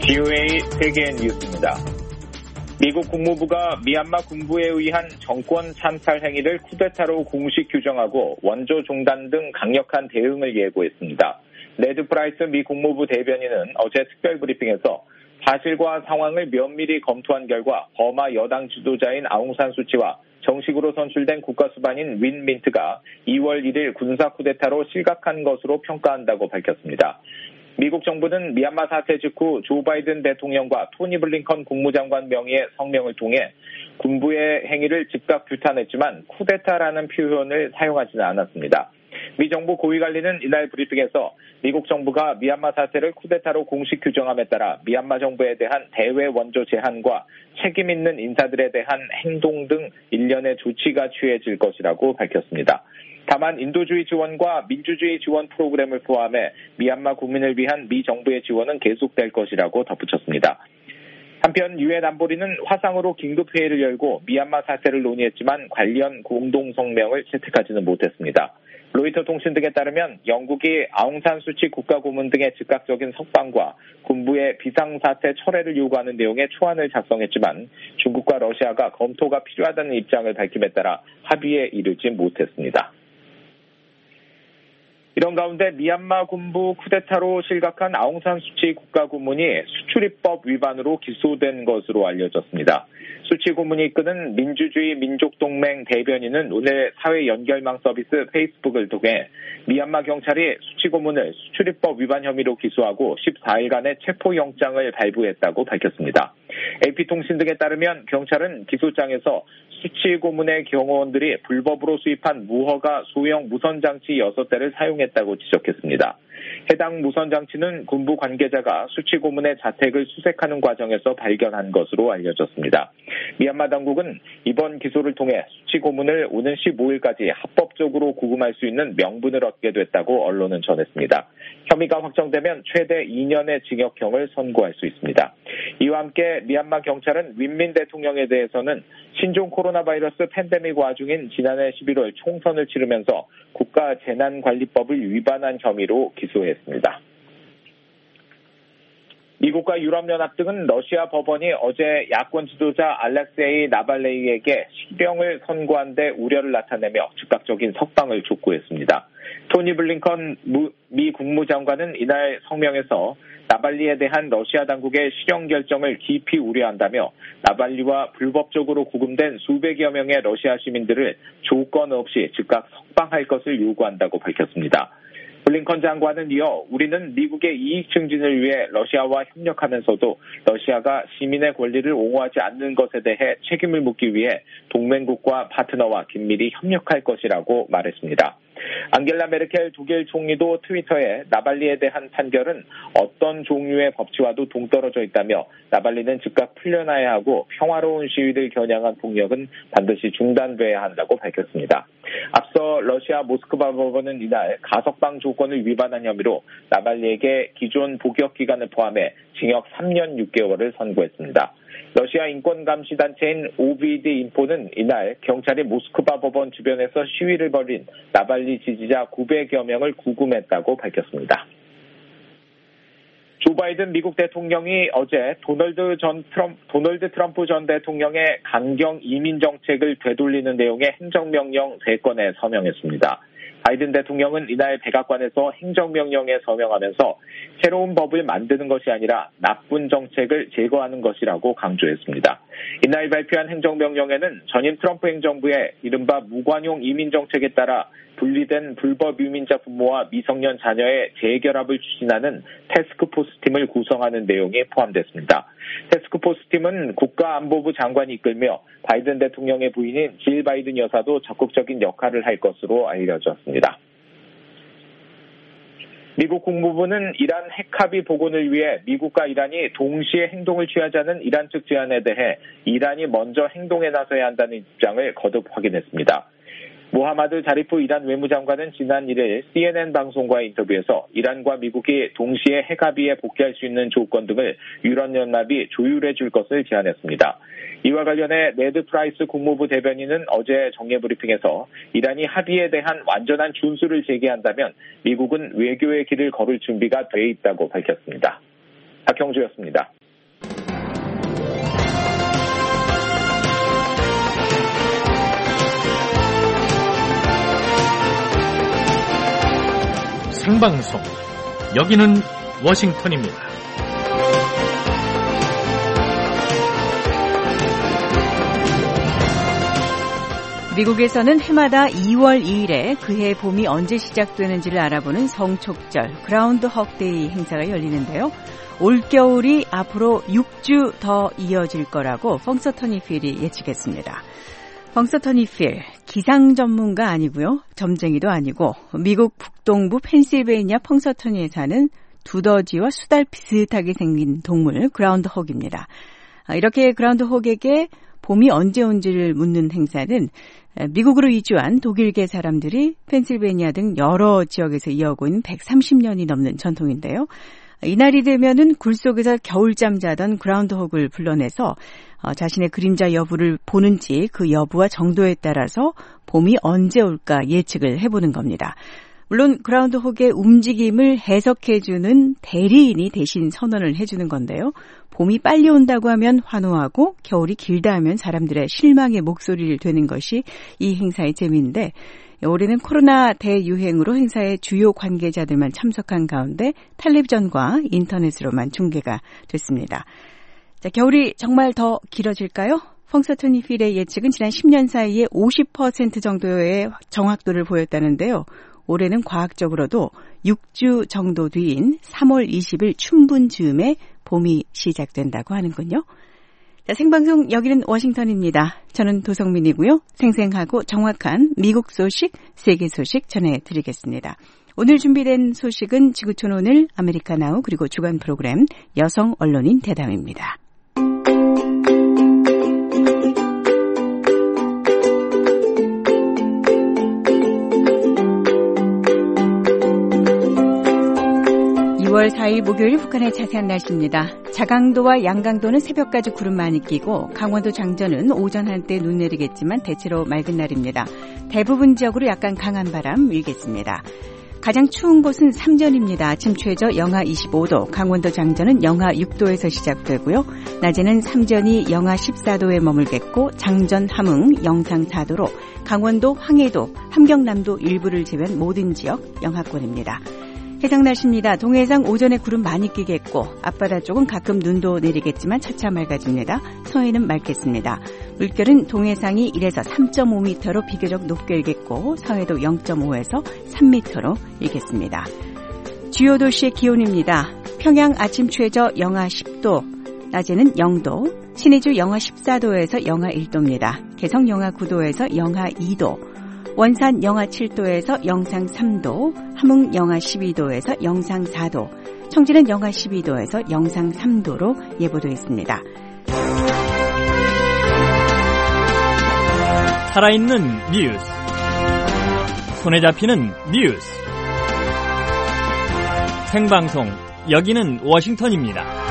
VOA 세계 뉴스입니다. 미국 국무부가 미얀마 군부에 의한 정권 참살 행위를 쿠데타로 공식 규정하고 원조 중단 등 강력한 대응을 예고했습니다. 네드 프라이스 미 국무부 대변인은 어제 특별 브리핑에서 사실과 상황을 면밀히 검토한 결과 버마 여당 지도자인 아웅산 수치와 정식으로 선출된 국가수반인 윈 민트가 2월 1일 군사 쿠데타로 실각한 것으로 평가한다고 밝혔습니다. 미국 정부는 미얀마 사태 직후 조 바이든 대통령과 토니 블링컨 국무장관 명의의 성명을 통해 군부의 행위를 즉각 규탄했지만 쿠데타라는 표현을 사용하지는 않았습니다. 미 정부 고위관리는 이날 브리핑에서 미국 정부가 미얀마 사태를 쿠데타로 공식 규정함에 따라 미얀마 정부에 대한 대외 원조 제한과 책임 있는 인사들에 대한 행동 등 일련의 조치가 취해질 것이라고 밝혔습니다. 다만 인도주의 지원과 민주주의 지원 프로그램을 포함해 미얀마 국민을 위한 미 정부의 지원은 계속될 것이라고 덧붙였습니다. 한편 유엔 안보리는 화상으로 긴급회의를 열고 미얀마 사태를 논의했지만 관련 공동성명을 채택하지는 못했습니다. 로이터 통신 등에 따르면 영국이 아웅산 수치 국가고문 등의 즉각적인 석방과 군부의 비상사태 철회를 요구하는 내용의 초안을 작성했지만 중국과 러시아가 검토가 필요하다는 입장을 밝힘에 따라 합의에 이르지 못했습니다. 이런 가운데 미얀마 군부 쿠데타로 실각한 아웅산 수치 국가고문이 수출입법 위반으로 기소된 것으로 알려졌습니다. 수치 고문이 이끄는 민주주의 민족동맹 대변인은 오늘 사회 연결망 서비스 페이스북을 통해 미얀마 경찰이 수치 고문을 수출입법 위반 혐의로 기소하고 14일간의 체포영장을 발부했다고 밝혔습니다. AP통신 등에 따르면 경찰은 기소장에서 수치 고문의 경호원들이 불법으로 수입한 무허가 소형 무선장치 6대를 사용했다고 지적했습니다. 해당 무선장치는 군부 관계자가 수치 고문의 자택을 수색하는 과정에서 발견한 것으로 알려졌습니다. 미얀마 당국은 이번 기소를 통해 수치 고문을 오는 15일까지 합법적으로 구금할 수 있는 명분을 얻게 됐다고 언론은 전했습니다. 혐의가 확정되면 최대 2년의 징역형을 선고할 수 있습니다. 이와 함께 미얀마 경찰은 윈민 대통령에 대해서는 신종 코로나 바이러스 팬데믹 와중인 지난해 11월 총선을 치르면서 국가재난관리법을 위반한 혐의로 기소했습니다. 미국과 유럽연합 등은 러시아 법원이 어제 야권 지도자 알렉세이 나발레이에게 실형을 선고한 데 우려를 나타내며 즉각적인 석방을 촉구했습니다. 토니 블링컨 미 국무장관은 이날 성명에서 나발리에 대한 러시아 당국의 실형 결정을 깊이 우려한다며 나발리와 불법적으로 구금된 수백여 명의 러시아 시민들을 조건 없이 즉각 석방할 것을 요구한다고 밝혔습니다. 블링컨 장관은 이어 우리는 미국의 이익 증진을 위해 러시아와 협력하면서도 러시아가 시민의 권리를 옹호하지 않는 것에 대해 책임을 묻기 위해 동맹국과 파트너와 긴밀히 협력할 것이라고 말했습니다. 앙겔라 메르켈 독일 총리도 트위터에 나발리에 대한 판결은 어떤 종류의 법치와도 동떨어져 있다며 나발리는 즉각 풀려나야 하고 평화로운 시위를 겨냥한 폭력은 반드시 중단돼야 한다고 밝혔습니다. 앞서 러시아 모스크바 법원은 이날 가석방 조건을 위반한 혐의로 나발리에게 기존 복역 기간을 포함해 징역 3년 6개월을 선고했습니다. 러시아 인권감시단체인 OVD 인포는 이날 경찰이 모스크바 법원 주변에서 시위를 벌인 나발리 지지자 900여 명을 구금했다고 밝혔습니다. 조 바이든 미국 대통령이 어제 도널드 트럼프 전 대통령의 강경 이민 정책을 되돌리는 내용의 행정명령 3건에 서명했습니다. 바이든 대통령은 이날 백악관에서 행정명령에 서명하면서 새로운 법을 만드는 것이 아니라 나쁜 정책을 제거하는 것이라고 강조했습니다. 이날 발표한 행정명령에는 전임 트럼프 행정부의 이른바 무관용 이민정책에 따라 분리된 불법 이민자 부모와 미성년 자녀의 재결합을 추진하는 태스크포스팀을 구성하는 내용이 포함됐습니다. 태스크포스팀은 국가안보부 장관이 이끌며 바이든 대통령의 부인인 질 바이든 여사도 적극적인 역할을 할 것으로 알려졌습니다. 미국 국무부는 이란 핵합의 복원을 위해 미국과 이란이 동시에 행동을 취하자는 이란 측 제안에 대해 이란이 먼저 행동에 나서야 한다는 입장을 거듭 확인했습니다. 모하마드 자리프 이란 외무장관은 지난 1일 CNN 방송과의 인터뷰에서 이란과 미국이 동시에 핵합의에 복귀할 수 있는 조건 등을 유럽연합이 조율해 줄 것을 제안했습니다. 이와 관련해 네드 프라이스 국무부 대변인은 어제 정례 브리핑에서 이란이 합의에 대한 완전한 준수를 제기한다면 미국은 외교의 길을 걸을 준비가 돼 있다고 밝혔습니다. 박형주였습니다. 생방송. 여기는 워싱턴입니다. 미국에서는 해마다 2월 2일에 그해 봄이 언제 시작되는지를 알아보는 성촉절 그라운드헉 데이 행사가 열리는데요. 올겨울이 앞으로 6주 더 이어질 거라고 펑서터니 필이 예측했습니다. 펑서터니 필, 기상 전문가 아니고요. 점쟁이도 아니고 미국 북동부 펜실베이니아 펑서터니에 사는 두더지와 수달 비슷하게 생긴 동물 그라운드헉입니다. 이렇게 그라운드헉에게 봄이 언제 온지를 묻는 행사는 미국으로 이주한 독일계 사람들이 펜실베이니아 등 여러 지역에서 이어오고 있는 130년이 넘는 전통인데요. 이날이 되면은 굴 속에서 겨울잠 자던 그라운드헉을 불러내서 자신의 그림자 여부를 보는지 그 여부와 정도에 따라서 봄이 언제 올까 예측을 해보는 겁니다. 물론 그라운드헉의 움직임을 해석해주는 대리인이 대신 선언을 해주는 건데요. 봄이 빨리 온다고 하면 환호하고 겨울이 길다 하면 사람들의 실망의 목소리를 되는 것이 이 행사의 재미인데 올해는 코로나 대유행으로 행사에 주요 관계자들만 참석한 가운데 텔레비전과 인터넷으로만 중계가 됐습니다. 자, 겨울이 정말 더 길어질까요? 펑서터니 필의 예측은 지난 10년 사이에 50% 정도의 정확도를 보였다는데요. 올해는 과학적으로도 6주 정도 뒤인 3월 20일 춘분 즈음에 봄이 시작된다고 하는군요. 자, 생방송 여기는 워싱턴입니다. 저는 도성민이고요. 생생하고 정확한 미국 소식, 세계 소식 전해드리겠습니다. 오늘 준비된 소식은 지구촌 오늘, 아메리카나우 그리고 주간 프로그램 여성 언론인 대담입니다. 2월 4일 목요일 북한의 자세한 날씨입니다. 자강도와 양강도는 새벽까지 구름 많이 끼고 강원도 장전은 오전 한때 눈 내리겠지만 대체로 맑은 날입니다. 대부분 지역으로 약간 강한 바람 일겠습니다. 가장 추운 곳은 삼전입니다. 아침 최저 영하 25도, 강원도 장전은 영하 6도에서 시작되고요. 낮에는 삼전이 영하 14도에 머물겠고 장전, 함흥 영상 4도로 강원도, 황해도, 함경남도 일부를 제외한 모든 지역 영하권입니다. 해상 날씨입니다. 동해상 오전에 구름 많이 끼겠고 앞바다 쪽은 가끔 눈도 내리겠지만 차차 맑아집니다. 서해는 맑겠습니다. 물결은 동해상이 1에서 3.5m로 비교적 높게 일겠고 서해도 0.5에서 3m로 일겠습니다. 주요 도시의 기온입니다. 평양 아침 최저 영하 10도, 낮에는 0도, 신의주 영하 14도에서 영하 1도입니다. 개성 영하 9도에서 영하 2도, 원산 영하 7도에서 영상 3도, 함흥 영하 12도에서 영상 4도, 청진은 영하 12도에서 영상 3도로 예보되어 있습니다. 살아있는 뉴스, 손에 잡히는 뉴스, 생방송 여기는 워싱턴입니다.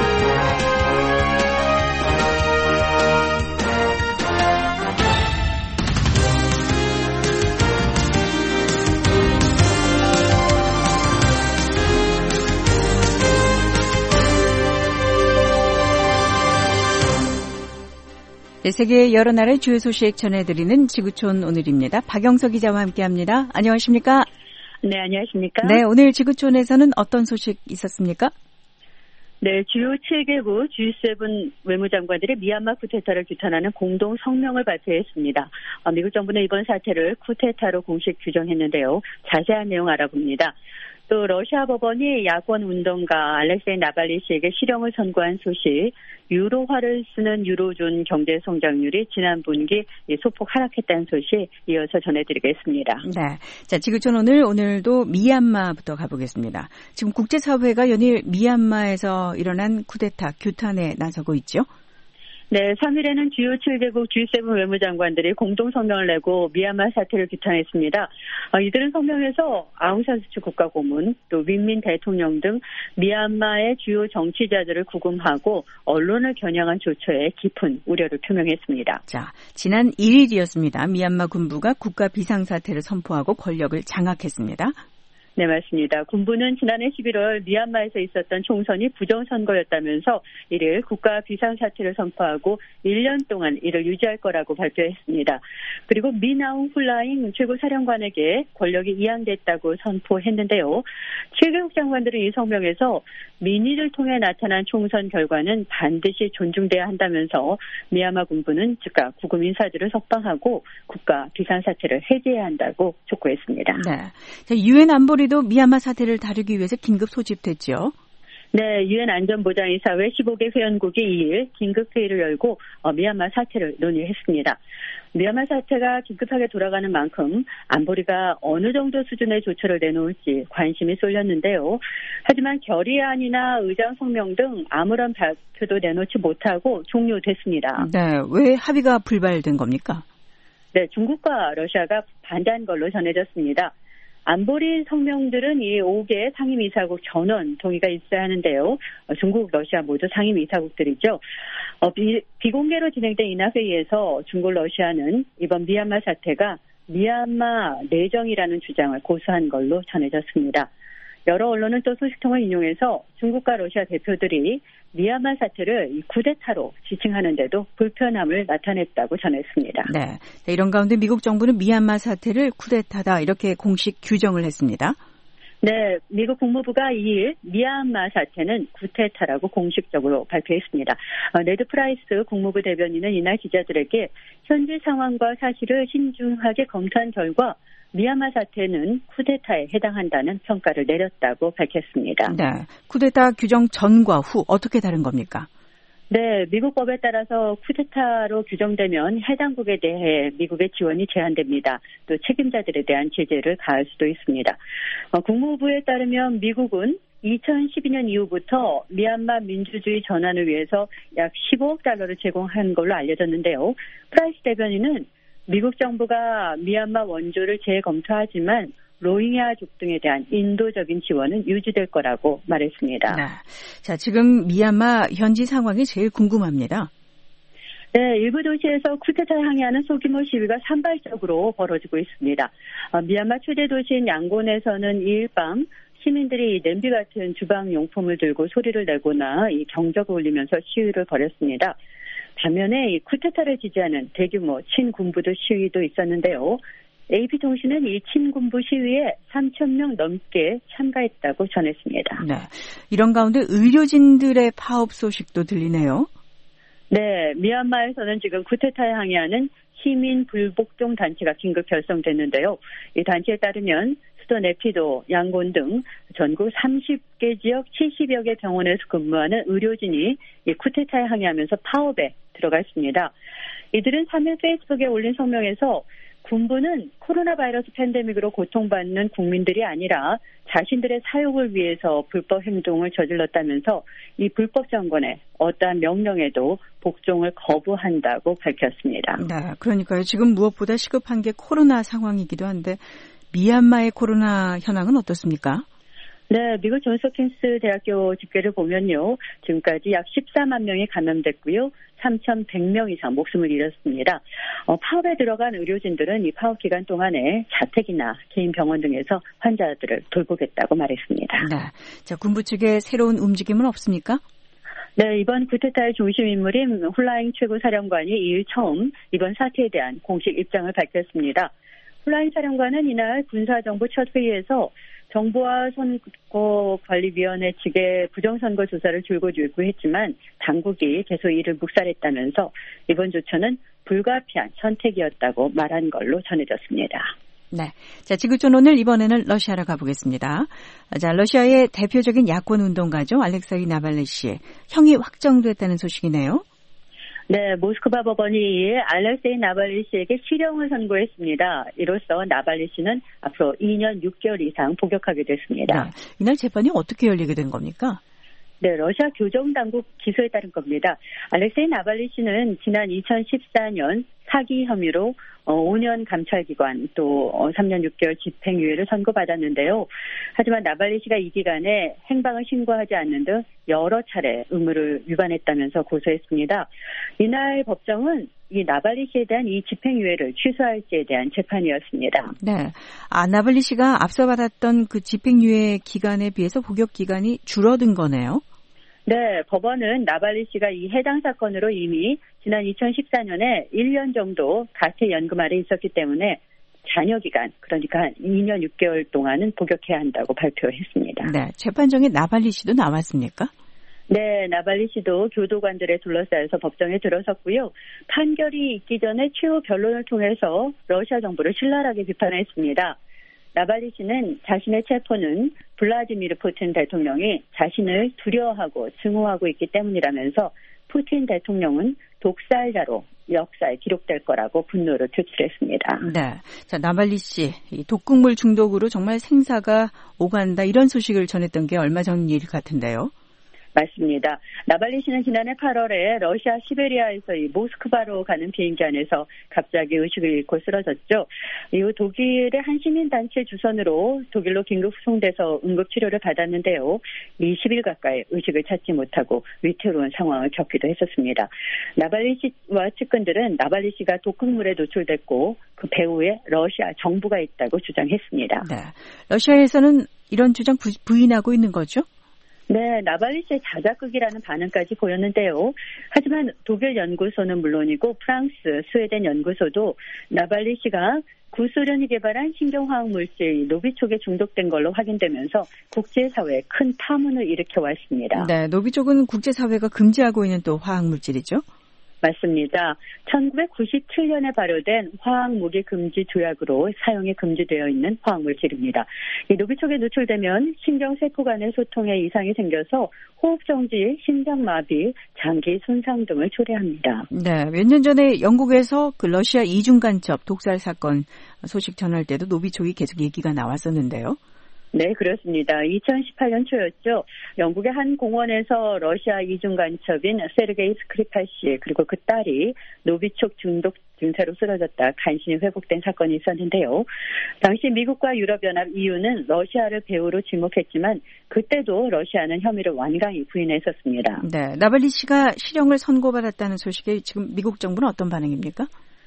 네, 세계의 여러 나라의 주요 소식 전해드리는 지구촌 오늘입니다. 박영석 기자와 함께합니다. 안녕하십니까? 네, 안녕하십니까? 네, 오늘 지구촌에서는 어떤 소식 있었습니까? 네, 주요 7개국 G7 외무장관들이 미얀마 쿠데타를 규탄하는 공동 성명을 발표했습니다. 미국 정부는 이번 사태를 쿠데타로 공식 규정했는데요. 자세한 내용 알아봅니다. 또 러시아 법원이 야권 운동가 알렉세이 나발리 씨에게 실형을 선고한 소식, 유로화를 쓰는 유로존 경제 성장률이 지난 분기 소폭 하락했다는 소식 이어서 전해드리겠습니다. 네, 자 지구촌 오늘도 미얀마부터 가보겠습니다. 지금 국제사회가 연일 미얀마에서 일어난 쿠데타 규탄에 나서고 있죠? 네, 3일에는 주요 7개국 G7 외무장관들이 공동 성명을 내고 미얀마 사태를 규탄했습니다. 이들은 성명에서 아웅산수치 국가고문, 또 윈민 대통령 등 미얀마의 주요 정치자들을 구금하고 언론을 겨냥한 조처에 깊은 우려를 표명했습니다. 자, 지난 1일이었습니다. 미얀마 군부가 국가 비상사태를 선포하고 권력을 장악했습니다. 네, 맞습니다. 군부는 지난해 11월 미얀마에서 있었던 총선이 부정선거였다면서 이를 국가 비상사태를 선포하고 1년 동안 이를 유지할 거라고 발표했습니다. 그리고 미나웅 훌라잉 최고사령관에게 권력이 이양됐다고 선포했는데요. 최경욱 장관들은 이 성명에서 민의를 통해 나타난 총선 결과는 반드시 존중돼야 한다면서 미얀마 군부는 즉각 구금 인사들을 석방하고 국가 비상사태를 해제해야 한다고 촉구했습니다. 네, 유엔 안보리도 미얀마 사태를 다루기 위해서 긴급 소집됐죠. 네, 유엔 안전보장이사회 15개 회원국이 2일 긴급회의를 열고 미얀마 사태를 논의했습니다. 미얀마 사태가 긴급하게 돌아가는 만큼 안보리가 어느 정도 수준의 조처를 내놓을지 관심이 쏠렸는데요. 하지만 결의안이나 의장 성명 등 아무런 발표도 내놓지 못하고 종료됐습니다. 네, 왜 합의가 불발된 겁니까? 네, 중국과 러시아가 반대한 걸로 전해졌습니다. 안보리 성명들은 이 5개 상임이사국 전원 동의가 있어야 하는데요. 중국, 러시아 모두 상임이사국들이죠. 비공개로 진행된 인하회의에서 중국, 러시아는 이번 미얀마 사태가 미얀마 내정이라는 주장을 고수한 걸로 전해졌습니다. 여러 언론은 또 소식통을 인용해서 중국과 러시아 대표들이 미얀마 사태를 쿠데타로 지칭하는데도 불편함을 나타냈다고 전했습니다. 네, 이런 가운데 미국 정부는 미얀마 사태를 쿠데타다 이렇게 공식 규정을 했습니다. 네, 미국 국무부가 2일 미얀마 사태는 쿠데타라고 공식적으로 발표했습니다. 네드 프라이스 국무부 대변인은 이날 기자들에게 현지 상황과 사실을 신중하게 검토한 결과 미얀마 사태는 쿠데타에 해당한다는 평가를 내렸다고 밝혔습니다. 네, 쿠데타 규정 전과 후 어떻게 다른 겁니까? 네, 미국 법에 따라서 쿠데타로 규정되면 해당국에 대해 미국의 지원이 제한됩니다. 또 책임자들에 대한 제재를 가할 수도 있습니다. 국무부에 따르면 미국은 2012년 이후부터 미얀마 민주주의 전환을 위해서 약 15억 달러를 제공한 걸로 알려졌는데요. 프라이스 대변인은 미국 정부가 미얀마 원조를 재검토하지만 로힝야족 등에 대한 인도적인 지원은 유지될 거라고 말했습니다. 네. 자, 지금 미얀마 현지 상황이 제일 궁금합니다. 네, 일부 도시에서 쿠데타를 항의하는 소규모 시위가 산발적으로 벌어지고 있습니다. 미얀마 최대 도시인 양곤에서는 2일 밤 시민들이 냄비 같은 주방용품을 들고 소리를 내거나 이 경적을 울리면서 시위를 벌였습니다. 반면에 이 쿠데타를 지지하는 대규모 친군부도 시위도 있었는데요. AP통신은 이 친군부 시위에 3,000명 넘게 참가했다고 전했습니다. 네, 이런 가운데 의료진들의 파업 소식도 들리네요. 네, 미얀마에서는 지금 쿠데타에 항의하는 시민 불복종 단체가 긴급 결성됐는데요. 이 단체에 따르면 수도 네피도, 양곤 등 전국 30개 지역 70여 개 병원에서 근무하는 의료진이 이 쿠데타에 항의하면서 파업에 들어갔습니다. 이들은 3일 페이스북에 올린 성명에서 군부는 코로나 바이러스 팬데믹으로 고통받는 국민들이 아니라 자신들의 사욕을 위해서 불법 행동을 저질렀다면서 이 불법 정권의 어떠한 명령에도 복종을 거부한다고 밝혔습니다. 네, 그러니까요. 지금 무엇보다 시급한 게 코로나 상황이기도 한데 미얀마의 코로나 현황은 어떻습니까? 네, 미국 존스홉킨스 대학교 집계를 보면요. 지금까지 약 14만 명이 감염됐고요. 3,100명 이상 목숨을 잃었습니다. 파업에 들어간 의료진들은 이 파업 기간 동안에 자택이나 개인 병원 등에서 환자들을 돌보겠다고 말했습니다. 네, 자, 군부 측의 새로운 움직임은 없습니까? 네, 이번 쿠데타의 중심 인물인 훌라잉 최고사령관이 2일 처음 이번 사태에 대한 공식 입장을 밝혔습니다. 훌라잉 사령관은 이날 군사정부 첫 회의에서 정부와 선거관리위원회 측의 부정선거 조사를 줄곧 요구했지만 당국이 계속 이를 묵살했다면서 이번 조처는 불가피한 선택이었다고 말한 걸로 전해졌습니다. 네, 자, 지구촌 오늘 이번에는 러시아로 가보겠습니다. 자, 러시아의 대표적인 야권 운동가죠. 알렉세이 나발리 씨 형이 확정됐다는 소식이네요. 네, 모스크바 법원이 알렉세이 나발리 씨에게 실형을 선고했습니다. 이로써 나발리 씨는 앞으로 2년 6개월 이상 복역하게 됐습니다. 네, 이날 재판이 어떻게 열리게 된 겁니까? 네, 러시아 교정당국 기소에 따른 겁니다. 알렉세이 나발리 씨는 지난 2014년 사기 혐의로 5년 감찰기관 또 3년 6개월 집행유예를 선고받았는데요. 하지만 나발리 씨가 이 기간에 행방을 신고하지 않는 등 여러 차례 의무를 위반했다면서 고소했습니다. 이날 법정은 이 나발리 씨에 대한 이 집행유예를 취소할지에 대한 재판이었습니다. 네, 나발리 씨가 앞서 받았던 그 집행유예 기간에 비해서 복역 기간이 줄어든 거네요. 네, 법원은 나발리 씨가 이 해당 사건으로 이미 지난 2014년에 1년 정도 가채 연금 아래 있었기 때문에 잔여 기간, 그러니까 2년 6개월 동안은 복역해야 한다고 발표했습니다. 네, 재판정에 나발리 씨도 나왔습니까? 네, 나발리 씨도 교도관들에 둘러싸여서 법정에 들어섰고요. 판결이 있기 전에 최후 변론을 통해서 러시아 정부를 신랄하게 비판했습니다. 나발리 씨는 자신의 체포는 블라디미르 푸틴 대통령이 자신을 두려워하고 증오하고 있기 때문이라면서 푸틴 대통령은 독살자로 역사에 기록될 거라고 분노를 표출했습니다. 네, 자 나발리 씨, 이 독극물 중독으로 정말 생사가 오간다 이런 소식을 전했던 게 얼마 전 일 같은데요. 맞습니다. 나발리 씨는 지난해 8월에 러시아 시베리아에서 이 모스크바로 가는 비행기 안에서 갑자기 의식을 잃고 쓰러졌죠. 이후 독일의 한 시민단체 주선으로 독일로 긴급 후송돼서 응급치료를 받았는데요. 20일 가까이 의식을 찾지 못하고 위태로운 상황을 겪기도 했었습니다. 나발리 씨와 측근들은 나발리 씨가 독극물에 노출됐고 그 배후에 러시아 정부가 있다고 주장했습니다. 네, 러시아에서는 이런 주장 부인하고 있는 거죠? 네, 나발리 씨의 자작극이라는 반응까지 보였는데요. 하지만 독일 연구소는 물론이고 프랑스, 스웨덴 연구소도 나발리 씨가 구소련이 개발한 신경화학 물질 노비촉에 중독된 걸로 확인되면서 국제사회에 큰 파문을 일으켜 왔습니다. 네, 노비촉은 국제사회가 금지하고 있는 또 화학 물질이죠? 맞습니다. 1997년에 발효된 화학무기 금지 조약으로 사용이 금지되어 있는 화학물질입니다. 이 노비촉에 노출되면 신경세포 간의 소통에 이상이 생겨서 호흡정지, 심장마비, 장기 손상 등을 초래합니다. 네, 몇 년 전에 영국에서 그 러시아 이중간첩 독살 사건 소식 전할 때도 노비촉이 계속 얘기가 나왔었는데요. 네, 그렇습니다. 2018년 초였죠. 영국의 한 공원에서 러시아 이중 간첩인 세르게이 스크리팔 씨 그리고 그 딸이 노비촉 중독 증세로 쓰러졌다 간신히 회복된 사건이 있었는데요. 당시 미국과 유럽연합 EU는 러시아를 배후로 지목했지만 그때도 러시아는 혐의를 완강히 부인했었습니다. 네, 나발리 씨가 실형을 선고받았다는 소식에 지금 미국 정부는 어떤 반응입니까?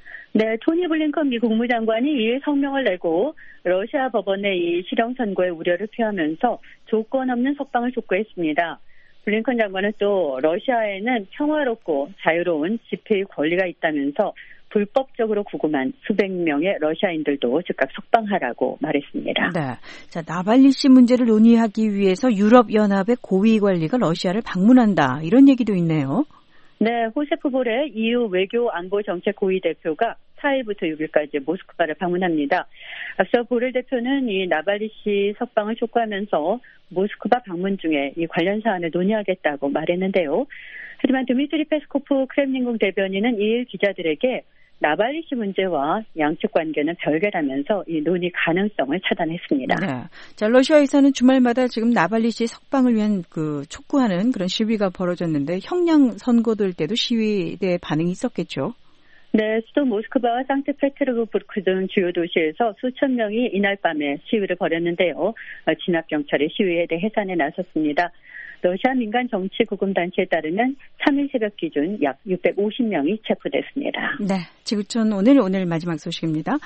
네, 토니 블링컨 미 국무장관이 이 성명을 내고 러시아 법원의 이 실형 선고에 우려를 표하면서 조건 없는 석방을 촉구했습니다. 블링컨 장관은 또 러시아에는 평화롭고 자유로운 집회의 권리가 있다면서 불법적으로 구금한 수백 명의 러시아인들도 즉각 석방하라고 말했습니다. 네, 자 나발리 씨 문제를 논의하기 위해서 유럽연합의 고위 관리가 러시아를 방문한다 이런 얘기도 있네요. 네, 호세프 보렐 EU 외교 안보 정책 고위 대표가 4일부터 6일까지 모스크바를 방문합니다. 앞서 보렐 대표는 이 나발리 씨 석방을 촉구하면서 모스크바 방문 중에 이 관련 사안을 논의하겠다고 말했는데요. 하지만 드미트리 페스코프 크렘린궁 대변인은 2일 기자들에게 나발리 씨 문제와 양측 관계는 별개라면서 이 논의 가능성을 차단했습니다. 네. 자, 러시아에서는 주말마다 지금 나발리 씨 석방을 위한 그 촉구하는 그런 시위가 벌어졌는데 형량 선고될 때도 시위대 반응이 있었겠죠? 네, 수도 모스크바와 상트페테르부르크 등 주요 도시에서 수천 명이 이날 밤에 시위를 벌였는데요. 진압경찰이 시위에 대해 해산에 나섰습니다. 러시아 민간 정치 구금 단체에 따르면 3일 새벽 기준 약 650명이 체포됐습니다. 네, 지구촌 오늘 마지막 소식입니다.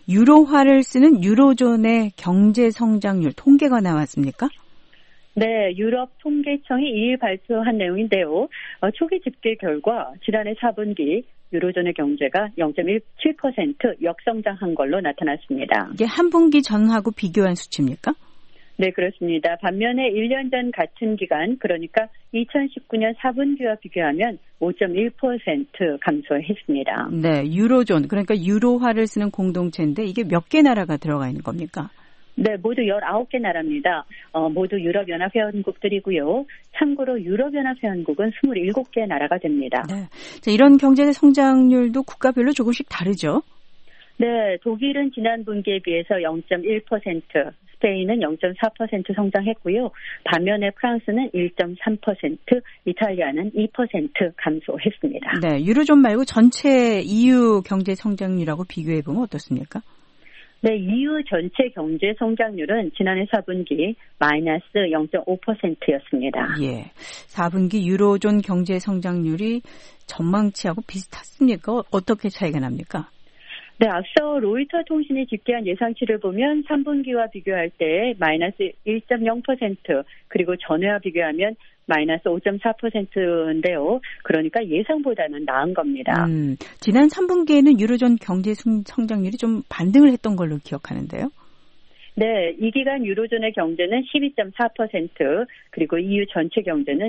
유로화를 쓰는 유로존의 경제 성장률 통계가 나왔습니까? 네, 유럽 통계청이 2일 발표한 내용인데요. 초기 집계 결과 지난해 4분기 유로존의 경제가 0.17% 역성장한 걸로 나타났습니다. 이게 한 분기 전하고 비교한 수치입니까? 네, 그렇습니다. 반면에 1년 전 같은 기간, 그러니까 2019년 4분기와 비교하면 5.1% 감소했습니다. 네, 유로존, 그러니까 유로화를 쓰는 공동체인데 이게 몇 개 나라가 들어가 있는 겁니까? 네, 모두 19개 나라입니다. 모두 유럽연합 회원국들이고요. 참고로 유럽연합 회원국은 27개 나라가 됩니다. 네, 자, 이런 경제 성장률도 국가별로 조금씩 다르죠? 네, 독일은 지난 분기에 비해서 0.1%, 스페인은 0.4% 성장했고요. 반면에 프랑스는 1.3%, 이탈리아는 2% 감소했습니다. 네, 유로존 말고 전체 EU 경제 성장률하고 비교해 보면 어떻습니까? 네, EU 전체 경제 성장률은 지난해 4분기 마이너스 0.5%였습니다. 예, 4분기 유로존 경제 성장률이 전망치하고 비슷했습니까? 어떻게 차이가 납니까? 네, 앞서 로이터 통신이 집계한 예상치를 보면 3분기와 비교할 때 마이너스 1.0%, 그리고 전해와 비교하면 마이너스 5.4%인데요. 그러니까 예상보다는 나은 겁니다. 지난 3분기에는 유로존 경제 성장률이 좀 반등을 했던 걸로 기억하는데요. 네, 이 기간 유로존의 경제는 12.4%, 그리고 EU 전체 경제는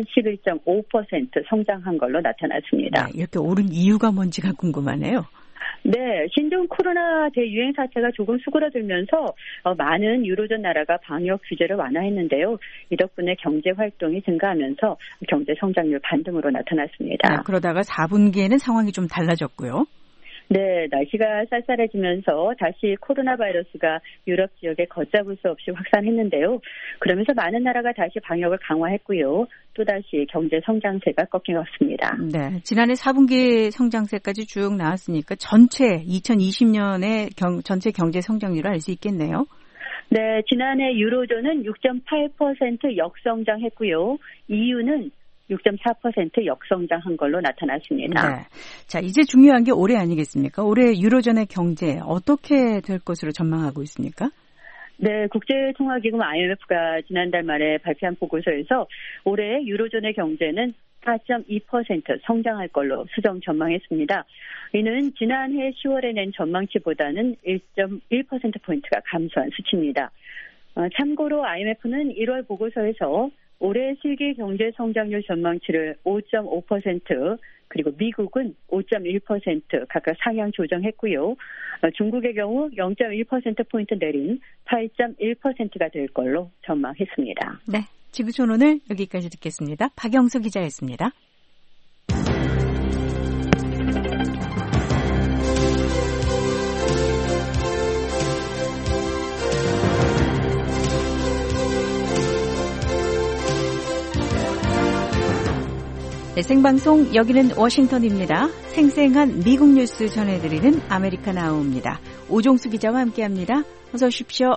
11.5% 성장한 걸로 나타났습니다. 네, 이렇게 오른 이유가 뭔지가 궁금하네요. 네, 신종 코로나 대유행 사태가 조금 수그러들면서 많은 유로존 나라가 방역 규제를 완화했는데요. 이 덕분에 경제 활동이 증가하면서 경제 성장률 반등으로 나타났습니다. 네, 그러다가 4분기에는 상황이 좀 달라졌고요. 네, 날씨가 쌀쌀해지면서 다시 코로나 바이러스가 유럽 지역에 걷잡을 수 없이 확산했는데요. 그러면서 많은 나라가 다시 방역을 강화했고요. 또다시 경제 성장세가 꺾여갔습니다. 네, 지난해 4분기 성장세까지 쭉 나왔으니까 전체 2020년의 전체 경제 성장률을 알 수 있겠네요. 네, 지난해 유로존은 6.8% 역성장했고요. EU는 6.4% 역성장한 걸로 나타났습니다. 네. 자, 이제 중요한 게 올해 아니겠습니까? 올해 유로존의 경제 어떻게 될 것으로 전망하고 있습니까? 네, 국제통화기금 IMF가 지난달 말에 발표한 보고서에서 올해 유로존의 경제는 4.2% 성장할 걸로 수정 전망했습니다. 이는 지난해 10월에 낸 전망치보다는 1.1%포인트가 감소한 수치입니다. 참고로 IMF는 1월 보고서에서 올해 실기 경제 성장률 전망치를 5.5%, 그리고 미국은 5.1% 각각 상향 조정했고요. 중국의 경우 0.1%포인트 내린 8.1%가 될 걸로 전망했습니다. 네, 지구촌 오늘 여기까지 듣겠습니다. 박영수 기자였습니다. 네, 생방송 여기는 워싱턴입니다. 생생한 미국 뉴스 전해드리는 아메리카나우입니다. 오종수 기자와 함께합니다. 어서 오십시오.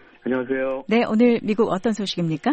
안녕하세요. 네, 오늘 미국 어떤 소식입니까?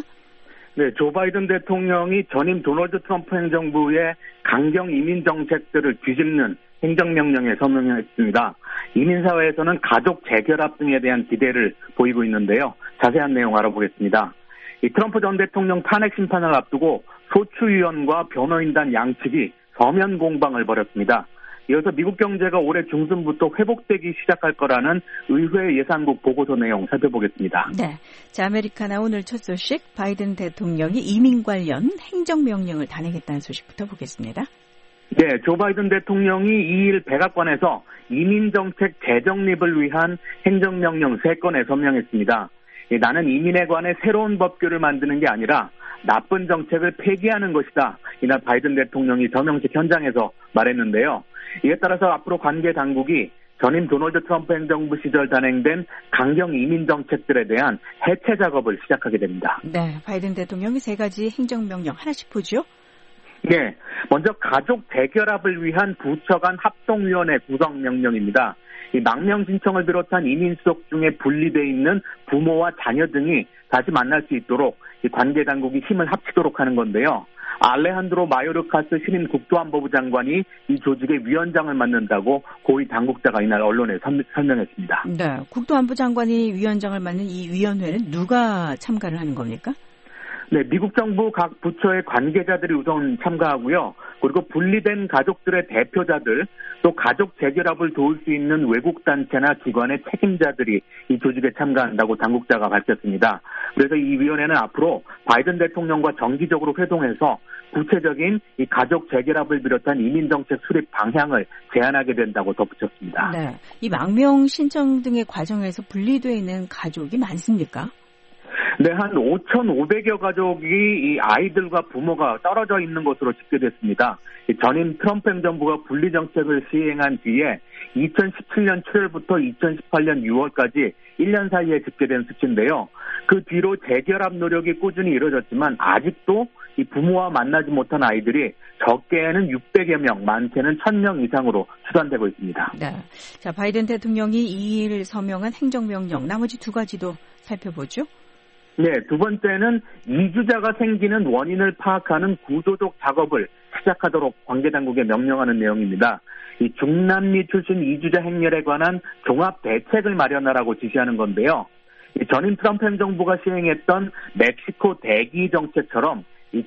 네, 조 바이든 대통령이 전임 도널드 트럼프 행정부의 강경 이민 정책들을 뒤집는 행정명령에 서명했습니다. 이민사회에서는 가족 재결합 등에 대한 기대를 보이고 있는데요. 자세한 내용 알아보겠습니다. 이 트럼프 전 대통령 탄핵 심판을 앞두고 소추위원과 변호인단 양측이 서면 공방을 벌였습니다. 이어서 미국 경제가 올해 중순부터 회복되기 시작할 거라는 의회 예산국 보고서 내용 살펴보겠습니다. 네, 자, 아메리카나 오늘 첫 소식, 바이든 대통령이 이민 관련 행정명령을 단행했다는 소식부터 보겠습니다. 네, 조 바이든 대통령이 2일 백악관에서 이민정책 재정립을 위한 행정명령 3건에 서명했습니다. 나는 이민에 관해 새로운 법규를 만드는 게 아니라 나쁜 정책을 폐기하는 것이다. 이날 바이든 대통령이 서명식 현장에서 말했는데요. 이에 따라서 앞으로 관계 당국이 전임 도널드 트럼프 행정부 시절 단행된 강경 이민 정책들에 대한 해체 작업을 시작하게 됩니다. 네, 바이든 대통령이 3가지 행정명령 하나씩 보죠? 네, 먼저 가족 재결합을 위한 부처 간 합동위원회 구성 명령입니다. 이 망명 신청을 비롯한 이민 수속 중에 분리돼 있는 부모와 자녀 등이 다시 만날 수 있도록 이 관계 당국이 힘을 합치도록 하는 건데요. 알레한드로 마요르카스 신임 국토안보부 장관이 이 조직의 위원장을 맡는다고 고위 당국자가 이날 언론에 설명했습니다. 네, 국토안보 장관이 위원장을 맡는 이 위원회는 누가 참가를 하는 겁니까? 네, 미국 정부 각 부처의 관계자들이 우선 참가하고요. 그리고 분리된 가족들의 대표자들, 또 가족 재결합을 도울 수 있는 외국 단체나 기관의 책임자들이 이 조직에 참가한다고 당국자가 밝혔습니다. 그래서 이 위원회는 앞으로 바이든 대통령과 정기적으로 회동해서 구체적인 이 가족 재결합을 비롯한 이민 정책 수립 방향을 제안하게 된다고 덧붙였습니다. 네, 이 망명 신청 등의 과정에서 분리되어 있는 가족이 많습니까? 네, 한 5,500여 가족이 이 아이들과 부모가 떨어져 있는 것으로 집계됐습니다. 전임 트럼프 행정부가 분리 정책을 시행한 뒤에 2017년 7월부터 2018년 6월까지 1년 사이에 집계된 수치인데요. 그 뒤로 재결합 노력이 꾸준히 이루어졌지만 아직도 이 부모와 만나지 못한 아이들이 적게는 600여 명, 많게는 1,000명 이상으로 추산되고 있습니다. 네. 자, 바이든 대통령이 2일 서명한 행정명령, 나머지 두 가지도 살펴보죠. 네, 두 번째는 이주자가 생기는 원인을 파악하는 구조적 작업을 시작하도록 관계당국에 명령하는 내용입니다. 이 중남미 출신 이주자 행렬에 관한 종합 대책을 마련하라고 지시하는 건데요. 전임 트럼프 행정부가 시행했던 멕시코 대기 정책처럼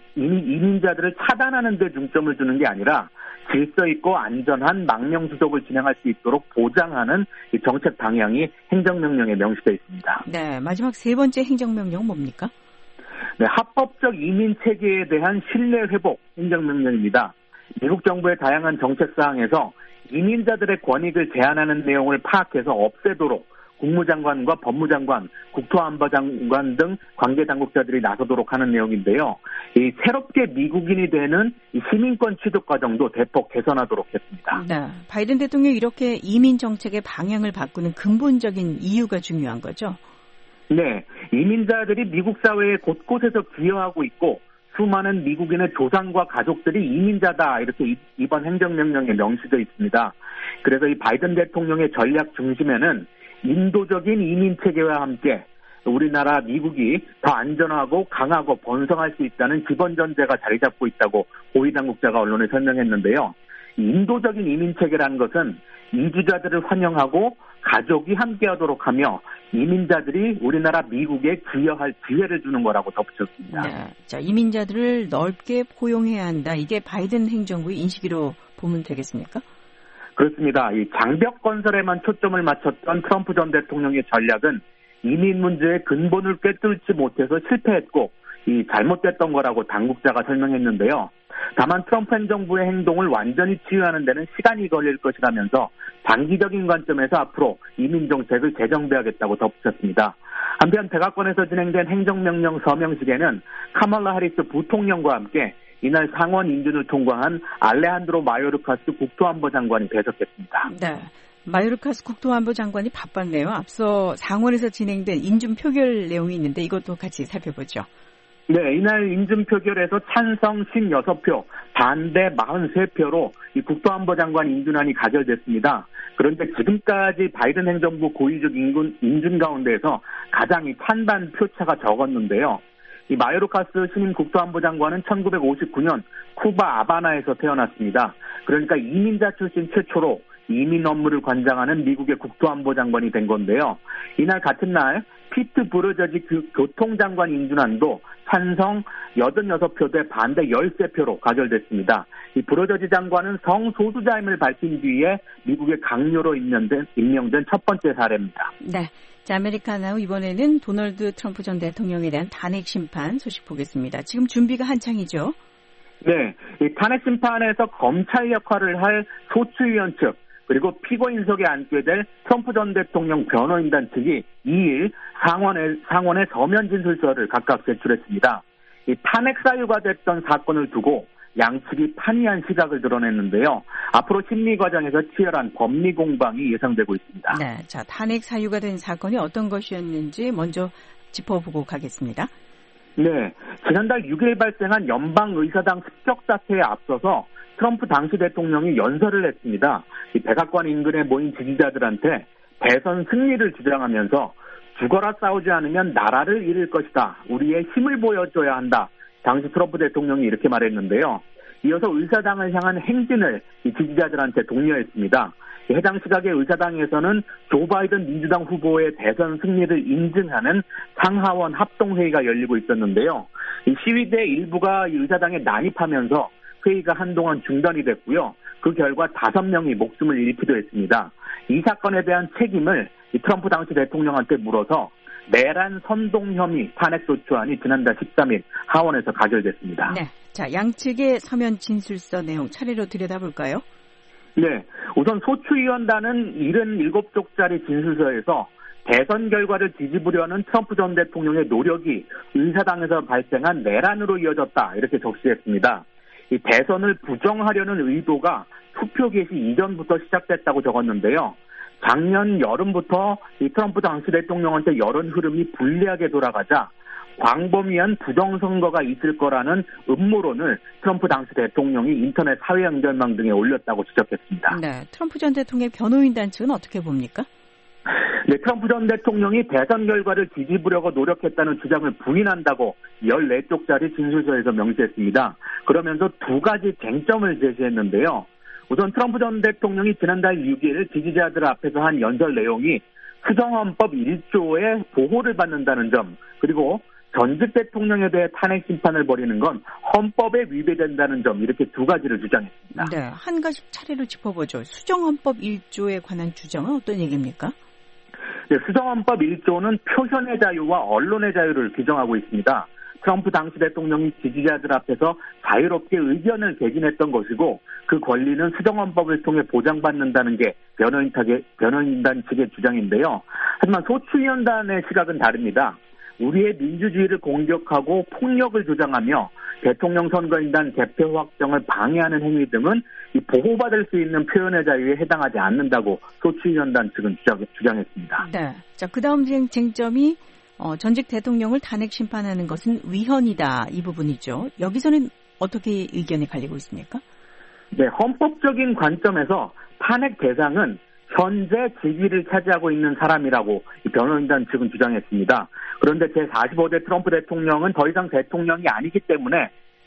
이민자들을 차단하는 데 중점을 두는 게 아니라 질서 있고 안전한 망명 수속을 진행할 수 있도록 보장하는 이 정책 방향이 행정명령에 명시되어 있습니다. 네, 마지막 세 번째 행정명령 뭡니까? 네, 합법적 이민 체계에 대한 신뢰 회복 행정명령입니다. 미국 정부의 다양한 정책 사항에서 이민자들의 권익을 제한하는 내용을 파악해서 없애도록 국무장관과 법무장관, 국토안보장관 등 관계당국자들이 나서도록 하는 내용인데요. 이 새롭게 미국인이 되는 이 시민권 취득 과정도 대폭 개선하도록 했습니다. 네, 바이든 대통령이 이렇게 이민 정책의 방향을 바꾸는 근본적인 이유가 중요한 거죠? 네, 이민자들이 미국 사회의 곳곳에서 기여하고 있고 수많은 미국인의 조상과 가족들이 이민자다 이렇게 이번 행정명령에 명시되어 있습니다. 그래서 이 바이든 대통령의 전략 중심에는 인도적인 이민 체계와 함께 우리나라 미국이 더 안전하고 강하고 번성할 수 있다는 기본 전제가 자리 잡고 있다고 고위 당국자가 언론에 설명했는데요. 인도적인 이민 체계라는 것은 이주자들을 환영하고 가족이 함께하도록 하며 이민자들이 우리나라 미국에 기여할 기회를 주는 거라고 덧붙였습니다. 네, 자, 이민자들을 넓게 포용해야 한다. 이게 바이든 행정부의 인식으로 보면 되겠습니까? 그렇습니다. 이 장벽 건설에만 초점을 맞췄던 트럼프 전 대통령의 전략은 이민 문제의 근본을 꿰뚫지 못해서 실패했고 이 잘못됐던 거라고 당국자가 설명했는데요. 다만 트럼프 행정부의 행동을 완전히 치유하는 데는 시간이 걸릴 것이라면서 단기적인 관점에서 앞으로 이민 정책을 재정비하겠다고 덧붙였습니다. 한편 백악관에서 진행된 행정명령 서명식에는 카말라 하리스 부통령과 함께 이날 상원 인준을 통과한 알레한드로 마요르카스 국토안보 장관이 배석했습니다. 네, 마요르카스 국토안보 장관이 바빴네요. 앞서 상원에서 진행된 인준 표결 내용이 있는데 이것도 같이 살펴보죠. 네, 이날 인준 표결에서 찬성 56표, 반대 43표로 이 국토안보 장관 인준안이 가결됐습니다. 그런데 지금까지 바이든 행정부 고위직 인준 가운데에서 가장 이 찬반 표차가 적었는데요. 이 마요르카스 신임 국토안보 장관은 1959년 쿠바 아바나에서 태어났습니다. 그러니까 이민자 출신 최초로 이민 업무를 관장하는 미국의 국토안보 장관이 된 건데요. 이날 같은 날 피트 부르저지 교통장관 인준안도 찬성 86표 대 반대 13표로 가결됐습니다. 이 부르저지 장관은 성소수자임을 밝힌 뒤에 미국의 강요로 임명된 첫 번째 사례입니다. 네. 자, 아메리카나우 이번에는 도널드 트럼프 전 대통령에 대한 탄핵 심판 소식 보겠습니다. 지금 준비가 한창이죠? 네. 이 탄핵 심판에서 검찰 역할을 할 소추위원 측 그리고 피고인석에 앉게 될 트럼프 전 대통령 변호인단 측이 2일 상원에 서면 진술서를 각각 제출했습니다. 이 탄핵 사유가 됐던 사건을 두고 양측이 판이한 시각을 드러냈는데요. 앞으로 심리 과정에서 치열한 법리 공방이 예상되고 있습니다. 네, 자, 탄핵 사유가 된 사건이 어떤 것이었는지 먼저 짚어보고 가겠습니다. 네, 지난달 6일 발생한 연방의사당 습격 사태에 앞서서 트럼프 당시 대통령이 연설을 했습니다. 이 백악관 인근에 모인 지지자들한테 대선 승리를 주장하면서 죽어라 싸우지 않으면 나라를 잃을 것이다. 우리의 힘을 보여줘야 한다. 당시 트럼프 대통령이 이렇게 말했는데요. 이어서 의사당을 향한 행진을 이 지지자들한테 독려했습니다. 해당 시각의 의사당에서는 조 바이든 민주당 후보의 대선 승리를 인증하는 상하원 합동회의가 열리고 있었는데요. 이 시위대 일부가 의사당에 난입하면서 회의가 한동안 중단이 됐고요. 그 결과 5명이 목숨을 잃기도 했습니다. 이 사건에 대한 책임을 이 트럼프 당시 대통령한테 물어서 내란 선동 혐의 탄핵소추안이 지난달 13일 하원에서 가결됐습니다. 네, 자, 양측의 서면 진술서 내용 차례로 들여다볼까요? 네, 우선 소추위원단은 77쪽짜리 진술서에서 대선 결과를 뒤집으려는 트럼프 전 대통령의 노력이 의사당에서 발생한 내란으로 이어졌다 이렇게 적시했습니다. 이 대선을 부정하려는 의도가 투표 개시 이전부터 시작됐다고 적었는데요. 작년 여름부터 이 트럼프 당시 대통령한테 여론 흐름이 불리하게 돌아가자 광범위한 부정선거가 있을 거라는 음모론을 트럼프 당시 대통령이 인터넷 사회 연결망 등에 올렸다고 지적했습니다. 네, 트럼프 전 대통령의 변호인단 측은 어떻게 봅니까? 네, 트럼프 전 대통령이 대선 결과를 뒤집으려고 노력했다는 주장을 부인한다고 14쪽짜리 진술서에서 명시했습니다. 그러면서 두 가지 쟁점을 제시했는데요. 우선 트럼프 전 대통령이 지난달 6일 지지자들 앞에서 한 연설 내용이 수정헌법 1조의 보호를 받는다는 점, 그리고 전직 대통령에 대해 탄핵 심판을 벌이는 건 헌법에 위배된다는 점, 이렇게 두 가지를 주장했습니다. 네, 한 가지 차례로 짚어보죠. 수정헌법 1조에 관한 주장은 어떤 얘기입니까? 네, 수정헌법 1조는 표현의 자유와 언론의 자유를 규정하고 있습니다. 트럼프 당시 대통령이 지지자들 앞에서 자유롭게 의견을 개진했던 것이고 그 권리는 수정헌법을 통해 보장받는다는 게 변호인단 측의 주장인데요. 하지만 소추위원단의 시각은 다릅니다. 우리의 민주주의를 공격하고 폭력을 조장하며 대통령 선거인단 개표 확정을 방해하는 행위 등은 이 보호받을 수 있는 표현의 자유에 해당하지 않는다고 소추위원단 측은 주장했습니다. 네, 자, 그 다음 쟁점이 전직 대통령을 탄핵 심판하는 것은 위헌이다, 이 부분이죠. 여기서는 어떻게 의견이 갈리고 있습니까? 네, 헌법적인 관점에서 탄핵 대상은 현재 지위를 차지하고 있는 사람이라고 변호인단 측은 주장했습니다. 그런데 제45대 트럼프 대통령은 더 이상 대통령이 아니기 때문에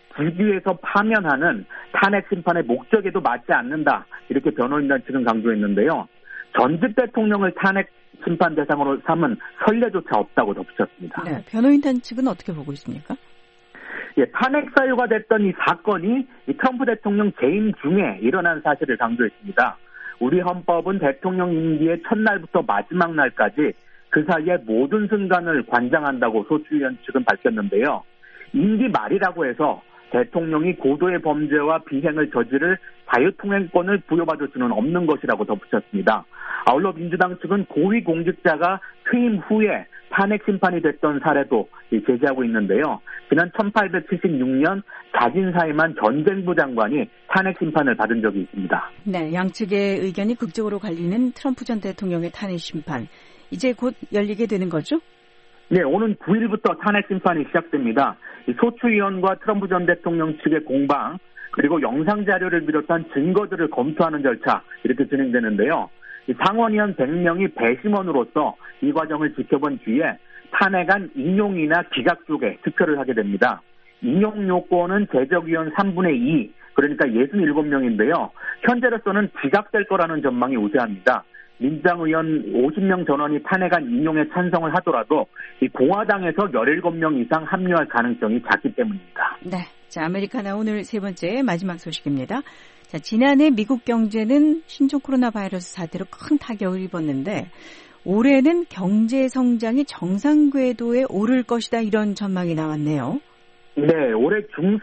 지위에서 파면하는 탄핵 심판의 목적에도 맞지 않는다, 이렇게 변호인단 측은 강조했는데요. 전직 대통령을 탄핵 심판 대상으로 삼은 선례조차 없다고 덧붙였습니다. 네, 변호인단 측은 어떻게 보고 있습니까? 예, 탄핵 사유가 됐던 이 사건이 이 트럼프 대통령 재임 중에 일어난 사실을 강조했습니다. 우리 헌법은 대통령 임기의 첫날부터 마지막 날까지 그 사이에 모든 순간을 관장한다고 소추위원 측은 밝혔는데요. 임기 말이라고 해서 대통령이 고도의 범죄와 비행을 저지를 자유통행권을 부여받을 수는 없는 것이라고 덧붙였습니다. 아울러 민주당 측은 고위공직자가 퇴임 후에 탄핵 심판이 됐던 사례도 제기하고 있는데요. 지난 1876년 자진사임한 전쟁부 장관이 탄핵 심판을 받은 적이 있습니다. 네, 양측의 의견이 극적으로 갈리는 트럼프 전 대통령의 탄핵 심판. 이제 곧 열리게 되는 거죠? 네, 오는 9일부터 탄핵 심판이 시작됩니다. 소추위원과 트럼프 전 대통령 측의 공방, 그리고 영상 자료를 비롯한 증거들을 검토하는 절차, 이렇게 진행되는데요. 상원의원 100명이 배심원으로서 이 과정을 지켜본 뒤에 탄핵안 인용이나 기각 쪽에 투표를 하게 됩니다. 인용 요건은 제적의원 3분의 2, 그러니까 67명인데요. 현재로서는 기각될 거라는 전망이 우세합니다. 민주당 의원 50명 전원이 탄핵안 인용에 찬성을 하더라도 이 공화당에서 17명 이상 합류할 가능성이 작기 때문입니다. 네, 자, 아메리카나 오늘 세 번째 마지막 소식입니다. 자, 지난해 미국 경제는 신종 코로나 바이러스 사태로 큰 타격을 입었는데 올해는 경제 성장이 정상 궤도에 오를 것이다, 이런 전망이 나왔네요. 네, 올해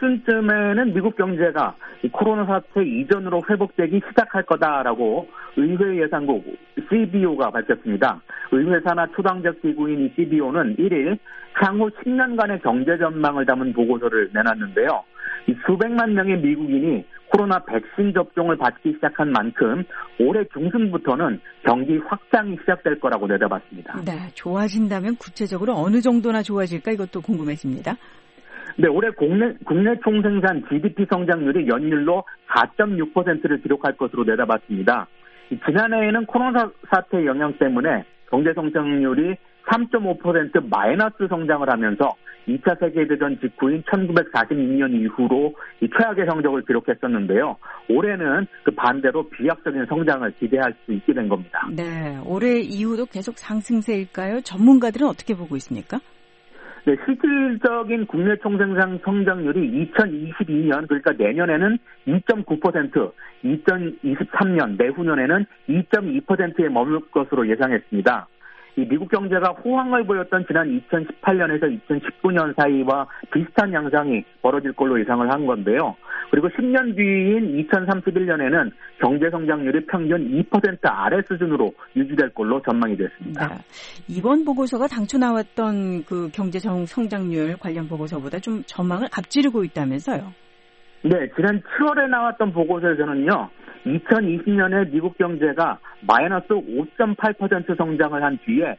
중순쯤에는 미국 경제가 코로나 사태 이전으로 회복되기 시작할 거다라고 의회 예상국 CBO가 밝혔습니다. 의회 산하 초당적 기구인 이 CBO는 1일 향후 10년간의 경제 전망을 담은 보고서를 내놨는데요. 이 수백만 명의 미국인이 코로나 백신 접종을 받기 시작한 만큼 올해 중순부터는 경기 확장이 시작될 거라고 내다봤습니다. 네, 좋아진다면 구체적으로 어느 정도나 좋아질까, 이것도 궁금해집니다. 네, 올해 국내 총생산 GDP 성장률이 연율로 4.6%를 기록할 것으로 내다봤습니다. 지난해에는 코로나 사태 영향 때문에 경제 성장률이 3.5% 마이너스 성장을 하면서 2차 세계대전 직후인 1942년 이후로 이 최악의 성적을 기록했었는데요. 올해는 그 반대로 비약적인 성장을 기대할 수 있게 된 겁니다. 네, 올해 이후도 계속 상승세일까요? 전문가들은 어떻게 보고 있습니까? 네, 실질적인 국내 총생산 성장률이 2022년, 그러니까 내년에는 2.9%, 2023년, 내후년에는 2.2%에 머물 것으로 예상했습니다. 이 미국 경제가 호황을 보였던 지난 2018년에서 2019년 사이와 비슷한 양상이 벌어질 걸로 예상을 한 건데요. 그리고 10년 뒤인 2031년에는 경제 성장률이 평균 2% 아래 수준으로 유지될 걸로 전망이 됐습니다. 네. 이번 보고서가 당초 나왔던 그 경제 성장률 관련 보고서보다 좀 전망을 앞지르고 있다면서요? 네, 지난 7월에 나왔던 보고서에서는요. 2020년에 미국 경제가 마이너스 5.8% 성장을 한 뒤에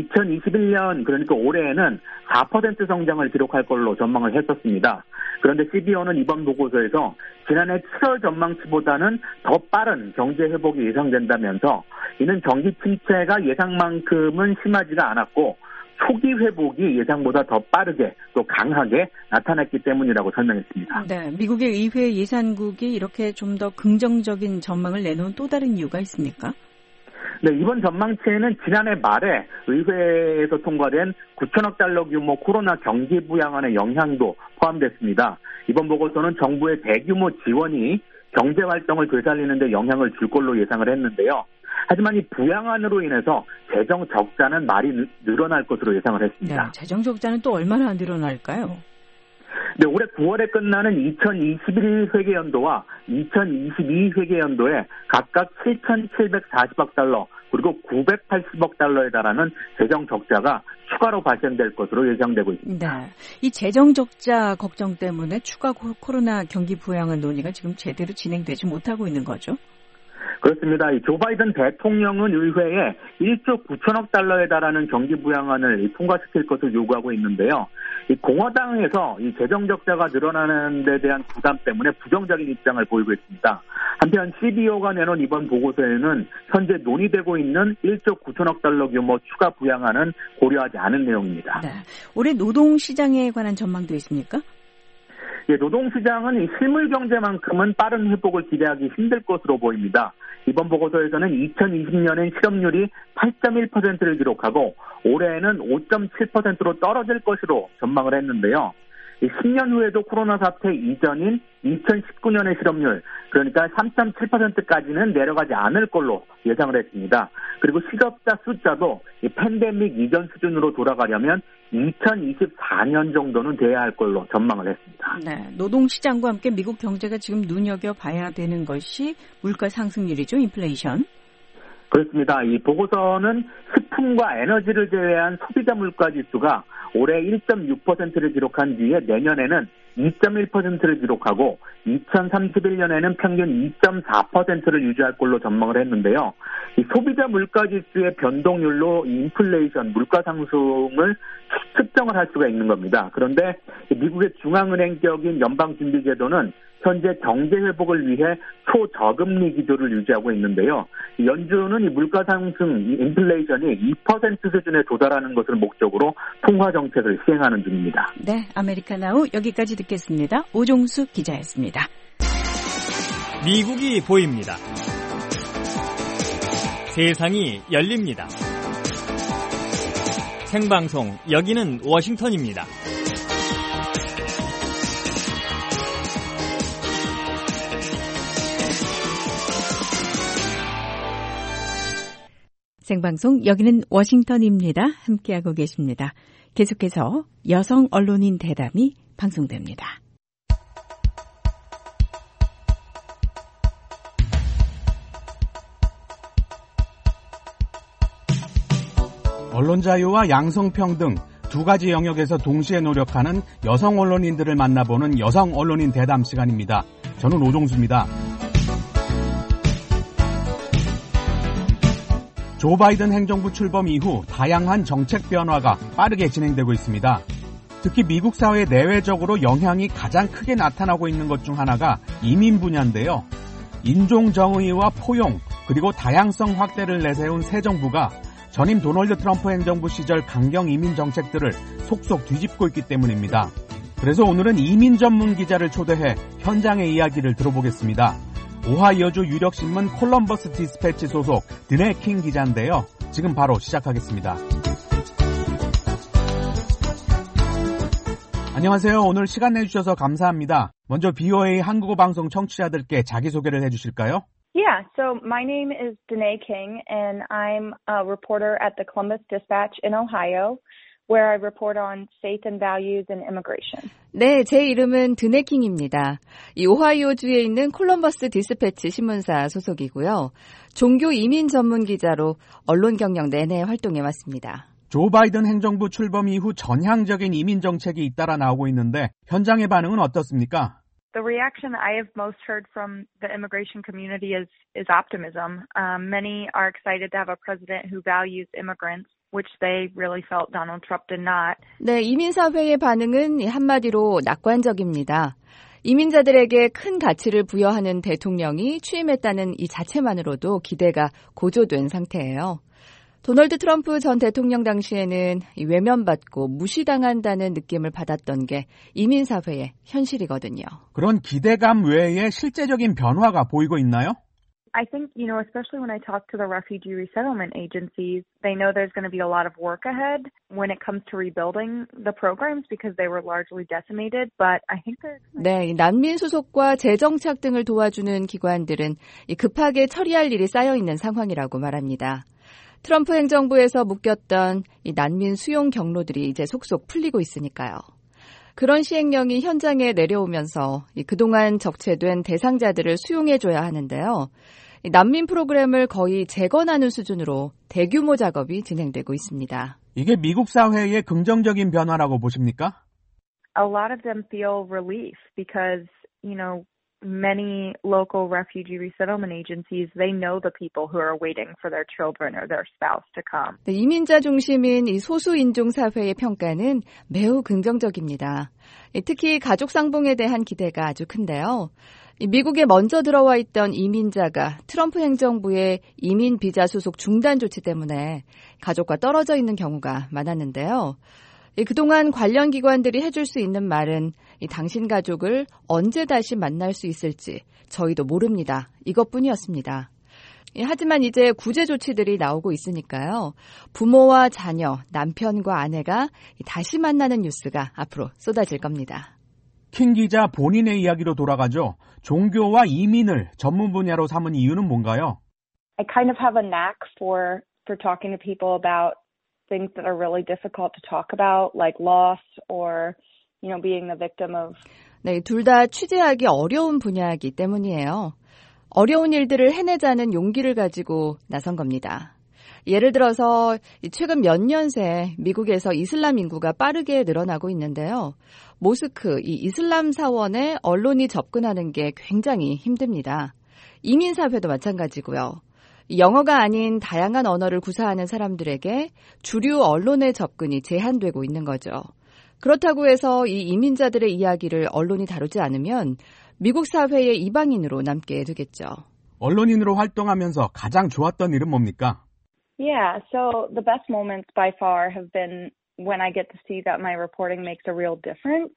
2021년 그러니까 올해에는 4% 성장을 기록할 걸로 전망을 했었습니다. 그런데 CBO는 이번 보고서에서 지난해 7월 전망치보다는 더 빠른 경제 회복이 예상된다면서 이는 경기 침체가 예상만큼은 심하지가 않았고 초기 회복이 예상보다 더 빠르게 또 강하게 나타났기 때문이라고 설명했습니다. 네, 미국의 의회 예산국이 이렇게 좀 더 긍정적인 전망을 내놓은 또 다른 이유가 있습니까? 네, 이번 전망치에는 지난해 말에 의회에서 통과된 9천억 달러 규모 코로나 경기 부양안의 영향도 포함됐습니다. 이번 보고서는 정부의 대규모 지원이 경제 활동을 되살리는 데 영향을 줄 걸로 예상을 했는데요. 하지만 이 부양안으로 인해서 재정 적자는 많이 늘어날 것으로 예상을 했습니다. 네, 재정 적자는 또 얼마나 늘어날까요? 네, 올해 9월에 끝나는 2021 회계연도와 2022 회계연도에 각각 7,740억 달러 그리고 980억 달러에 달하는 재정 적자가 추가로 발생될 것으로 예상되고 있습니다. 네, 이 재정 적자 걱정 때문에 추가 코로나 경기 부양안 논의가 지금 제대로 진행되지 못하고 있는 거죠? 그렇습니다. 조 바이든 대통령은 의회에 1조 9천억 달러에 달하는 경기 부양안을 통과시킬 것을 요구하고 있는데요. 공화당에서 이 재정 적자가 늘어나는 데 대한 부담 때문에 부정적인 입장을 보이고 있습니다. 한편 CBO가 내놓은 이번 보고서에는 현재 논의되고 있는 1조 9천억 달러 규모 추가 부양안은 고려하지 않은 내용입니다. 네. 올해 노동시장에 관한 전망도 있습니까? 예, 노동시장은 이 실물 경제만큼은 빠른 회복을 기대하기 힘들 것으로 보입니다. 이번 보고서에서는 2020년엔 실업률이 8.1%를 기록하고 올해에는 5.7%로 떨어질 것으로 전망을 했는데요. 10년 후에도 코로나 사태 이전인 2019년의 실업률, 그러니까 3.7%까지는 내려가지 않을 걸로 예상을 했습니다. 그리고 실업자 숫자도 이 팬데믹 이전 수준으로 돌아가려면 2024년 정도는 돼야 할 걸로 전망을 했습니다. 네, 노동시장과 함께 미국 경제가 지금 눈여겨봐야 되는 것이 물가 상승률이죠, 인플레이션. 그렇습니다. 이 보고서는 식품과 에너지를 제외한 소비자 물가 지수가 올해 1.6%를 기록한 뒤에 내년에는 2.1%를 기록하고 2031년에는 평균 2.4%를 유지할 걸로 전망을 했는데요. 이 소비자 물가 지수의 변동률로 인플레이션, 물가 상승을 측정을 할 수가 있는 겁니다. 그런데 미국의 중앙은행격인 연방준비제도는 현재 경제 회복을 위해 초저금리 기조를 유지하고 있는데요. 연준은 이 물가 상승, 이 인플레이션이 2% 수준에 도달하는 것을 목적으로 통화 정책을 시행하는 중입니다. 네, 아메리카나우 여기까지 듣겠습니다. 오종수 기자였습니다. 미국이 보입니다. 세상이 열립니다. 생방송 여기는 워싱턴입니다. 생방송 여기는 워싱턴입니다. 함께하고 계십니다. 계속해서 여성 언론인 대담이 방송됩니다. 언론 자유와 양성평등 두 가지 영역에서 동시에 노력하는 여성 언론인들을 만나보는 여성 언론인 대담 시간입니다. 저는 오종수입니다. 조 바이든 행정부 출범 이후 다양한 정책 변화가 빠르게 진행되고 있습니다. 특히 미국 사회 내외적으로 영향이 가장 크게 나타나고 있는 것 중 하나가 이민 분야인데요. 인종정의와 포용 그리고 다양성 확대를 내세운 새 정부가 전임 도널드 트럼프 행정부 시절 강경 이민 정책들을 속속 뒤집고 있기 때문입니다. 그래서 오늘은 이민 전문 기자를 초대해 현장의 이야기를 들어보겠습니다. 오하이오주 유력신문 콜럼버스 디스패치 소속 드네 킹 기자인데요. 지금 바로 시작하겠습니다. 안녕하세요. 오늘 시간 내주셔서 감사합니다. 먼저 BOA 한국어 방송 청취자들께 자기소개를 해주실까요? Yeah, so my name is Danae King, and I'm a reporter at the Columbus Dispatch in Ohio, where I report on faith and values and immigration. 네, 제 이름은 드네킹입니다. 이 오하이오주에 있는 콜럼버스 디스패치 신문사 소속이고요. 종교 이민 전문 기자로 언론 경력 내내 활동해 왔습니다. 조 바이든 행정부 출범 이후 전향적인 이민 정책이 잇따라 나오고 있는데 현장의 반응은 어떻습니까? The reaction I have most heard from the immigration community is optimism. Many are excited to have a president who values immigrants, which they really felt Donald Trump did not. 네, 이민사회의 반응은 한마디로 낙관적입니다. 이민자들에게 큰 가치를 부여하는 대통령이 취임했다는 이 자체만으로도 기대가 고조된 상태예요. 도널드 트럼프 전 대통령 당시에는 외면받고 무시당한다는 느낌을 받았던 게 이민사회의 현실이거든요. 그런 기대감 외에 실제적인 변화가 보이고 있나요? I think, especially when I talk to the refugee resettlement agencies, they know there's going to be a lot of work ahead when it comes to rebuilding the programs because they were largely decimated. But I think 네, 난민 수속과 재정착 등을 도와주는 기관들은 급하게 처리할 일이 쌓여 있는 상황이라고 말합니다. 트럼프 행정부에서 묶였던 이 난민 수용 경로들이 이제 속속 풀리고 있으니까요. 그런 시행령이 현장에 내려오면서 그동안 적체된 대상자들을 수용해줘야 하는데요. 난민 프로그램을 거의 재건하는 수준으로 대규모 작업이 진행되고 있습니다. 이게 미국 사회의 긍정적인 변화라고 보십니까? A lot of them feel relief because, many local refugee resettlement agencies, they know the people who are waiting for their children or their spouse to come. 네, 이민자 중심인 이 소수인종 사회의 평가는 매우 긍정적입니다. 특히 가족 상봉에 대한 기대가 아주 큰데요. 미국에 먼저 들어와 있던 이민자가 트럼프 행정부의 이민 비자 수속 중단 조치 때문에 가족과 떨어져 있는 경우가 많았는데요. 그동안 관련 기관들이 해줄 수 있는 말은 당신 가족을 언제 다시 만날 수 있을지 저희도 모릅니다. 이것뿐이었습니다. 하지만 이제 구제 조치들이 나오고 있으니까요. 부모와 자녀, 남편과 아내가 다시 만나는 뉴스가 앞으로 쏟아질 겁니다. 킹 기자 본인의 이야기로 돌아가죠. 종교와 이민을 전문 분야로 삼은 이유는 뭔가요? I kind of have a knack for talking to people about things that are really difficult to talk about, like loss or, being the victim of. 네, 둘 다 취재하기 어려운 분야이기 때문이에요. 어려운 일들을 해내자는 용기를 가지고 나선 겁니다. 예를 들어서 최근 몇 년 새 미국에서 이슬람 인구가 빠르게 늘어나고 있는데요. 모스크, 이 이슬람 사원에 언론이 접근하는 게 굉장히 힘듭니다. 이민사회도 마찬가지고요. 영어가 아닌 다양한 언어를 구사하는 사람들에게 주류 언론의 접근이 제한되고 있는 거죠. 그렇다고 해서 이 이민자들의 이야기를 언론이 다루지 않으면 미국 사회의 이방인으로 남게 되겠죠. 언론인으로 활동하면서 가장 좋았던 일은 뭡니까? Yeah, so the best moments by far have been when I get to see that my reporting makes a real difference.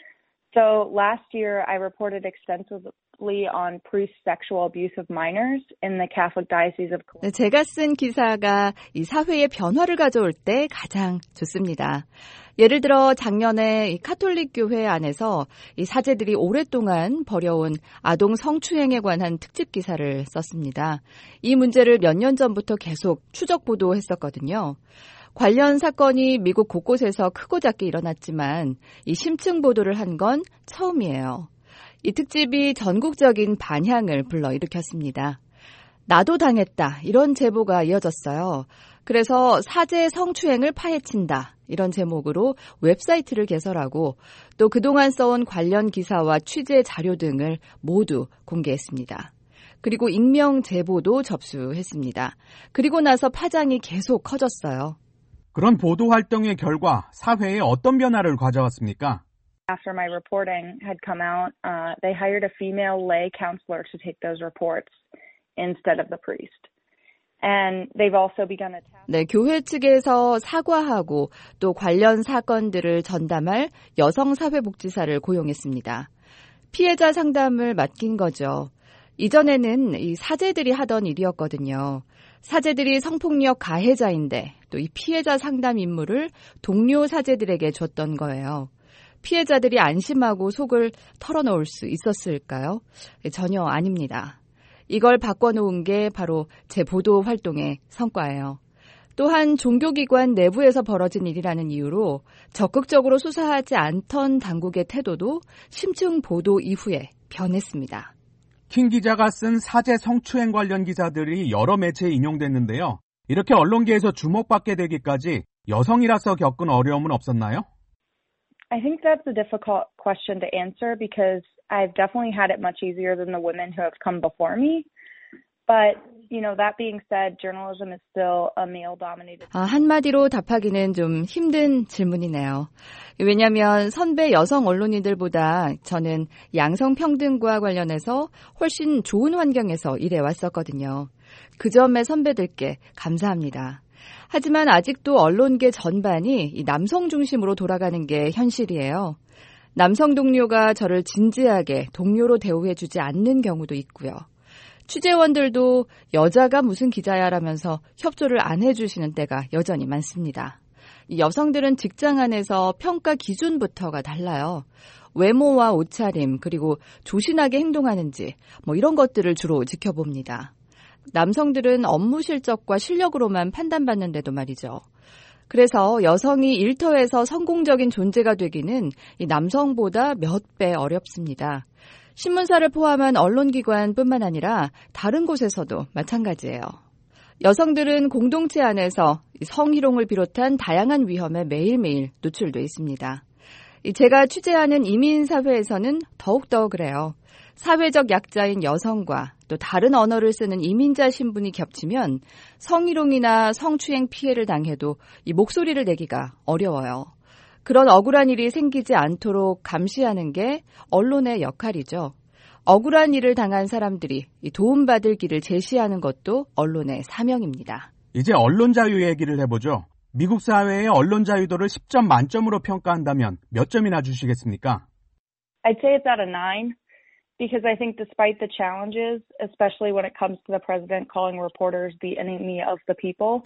So last year I reported extensively on priest sexual abuse of minors in the Catholic Diocese of Columbus. 제가 쓴 기사가 이 사회의 변화를 가져올 때 가장 좋습니다. 예를 들어 작년에 이 카톨릭 교회 안에서 이 사제들이 오랫동안 벌여온 아동 성추행에 관한 특집 기사를 썼습니다. 이 문제를 몇 년 전부터 계속 추적 보도했었거든요. 관련 사건이 미국 곳곳에서 크고 작게 일어났지만 이 심층 보도를 한 건 처음이에요. 이 특집이 전국적인 반향을 불러일으켰습니다. 나도 당했다 이런 제보가 이어졌어요. 그래서 사제 성추행을 파헤친다 이런 제목으로 웹사이트를 개설하고 또 그동안 써온 관련 기사와 취재 자료 등을 모두 공개했습니다. 그리고 익명 제보도 접수했습니다. 그리고 나서 파장이 계속 커졌어요. 그런 보도 활동의 결과 사회에 어떤 변화를 가져왔습니까? After my reporting had come out, they hired a female lay counselor to take those reports instead of the priest. And they've also begun a 네, 교회 측에서 사과하고 또 관련 사건들을 전담할 여성사회복지사를 고용했습니다. 피해자 상담을 맡긴 거죠. 이전에는 이 사제들이 하던 일이었거든요. 사제들이 성폭력 가해자인데 또 이 피해자 상담 임무를 동료 사제들에게 줬던 거예요. 피해자들이 안심하고 속을 털어놓을 수 있었을까요? 전혀 아닙니다. 이걸 바꿔놓은 게 바로 제 보도 활동의 성과예요. 또한 종교기관 내부에서 벌어진 일이라는 이유로 적극적으로 수사하지 않던 당국의 태도도 심층 보도 이후에 변했습니다. 킹 기자가 쓴 사제 성추행 관련 기사들이 여러 매체에 인용됐는데요. 이렇게 언론계에서 주목받게 되기까지 여성이라서 겪은 어려움은 없었나요? I think that's a difficult question to answer because I've definitely had it much easier than the women who have come before me. But, that being said, journalism is still a male-dominated. 한마디로 답하기는 좀 힘든 질문이네요. 왜냐하면 선배 여성 언론인들보다 저는 양성평등과 관련해서 훨씬 좋은 환경에서 일해왔었거든요. 그 점에 선배들께 감사합니다. 하지만 아직도 언론계 전반이 남성 중심으로 돌아가는 게 현실이에요. 남성 동료가 저를 진지하게 동료로 대우해주지 않는 경우도 있고요. 취재원들도 여자가 무슨 기자야라면서 협조를 안 해주시는 때가 여전히 많습니다. 여성들은 직장 안에서 평가 기준부터가 달라요. 외모와 옷차림 그리고 조신하게 행동하는지 이런 것들을 주로 지켜봅니다. 남성들은 업무 실적과 실력으로만 판단받는데도 말이죠. 그래서 여성이 일터에서 성공적인 존재가 되기는 이 남성보다 몇 배 어렵습니다. 신문사를 포함한 언론기관뿐만 아니라 다른 곳에서도 마찬가지예요. 여성들은 공동체 안에서 성희롱을 비롯한 다양한 위험에 매일매일 노출돼 있습니다. 제가 취재하는 이민사회에서는 더욱더 그래요. 사회적 약자인 여성과 또 다른 언어를 쓰는 이민자 신분이 겹치면 성희롱이나 성추행 피해를 당해도 이 목소리를 내기가 어려워요. 그런 억울한 일이 생기지 않도록 감시하는 게 언론의 역할이죠. 억울한 일을 당한 사람들이 도움받을 길을 제시하는 것도 언론의 사명입니다. 이제 언론 자유 얘기를 해보죠. 미국 사회의 언론 자유도를 10점 만점으로 평가한다면 몇 점이나 주시겠습니까? I'd say it's at a 9. Because I think despite the challenges, especially when it comes to the president calling reporters the enemy of the people.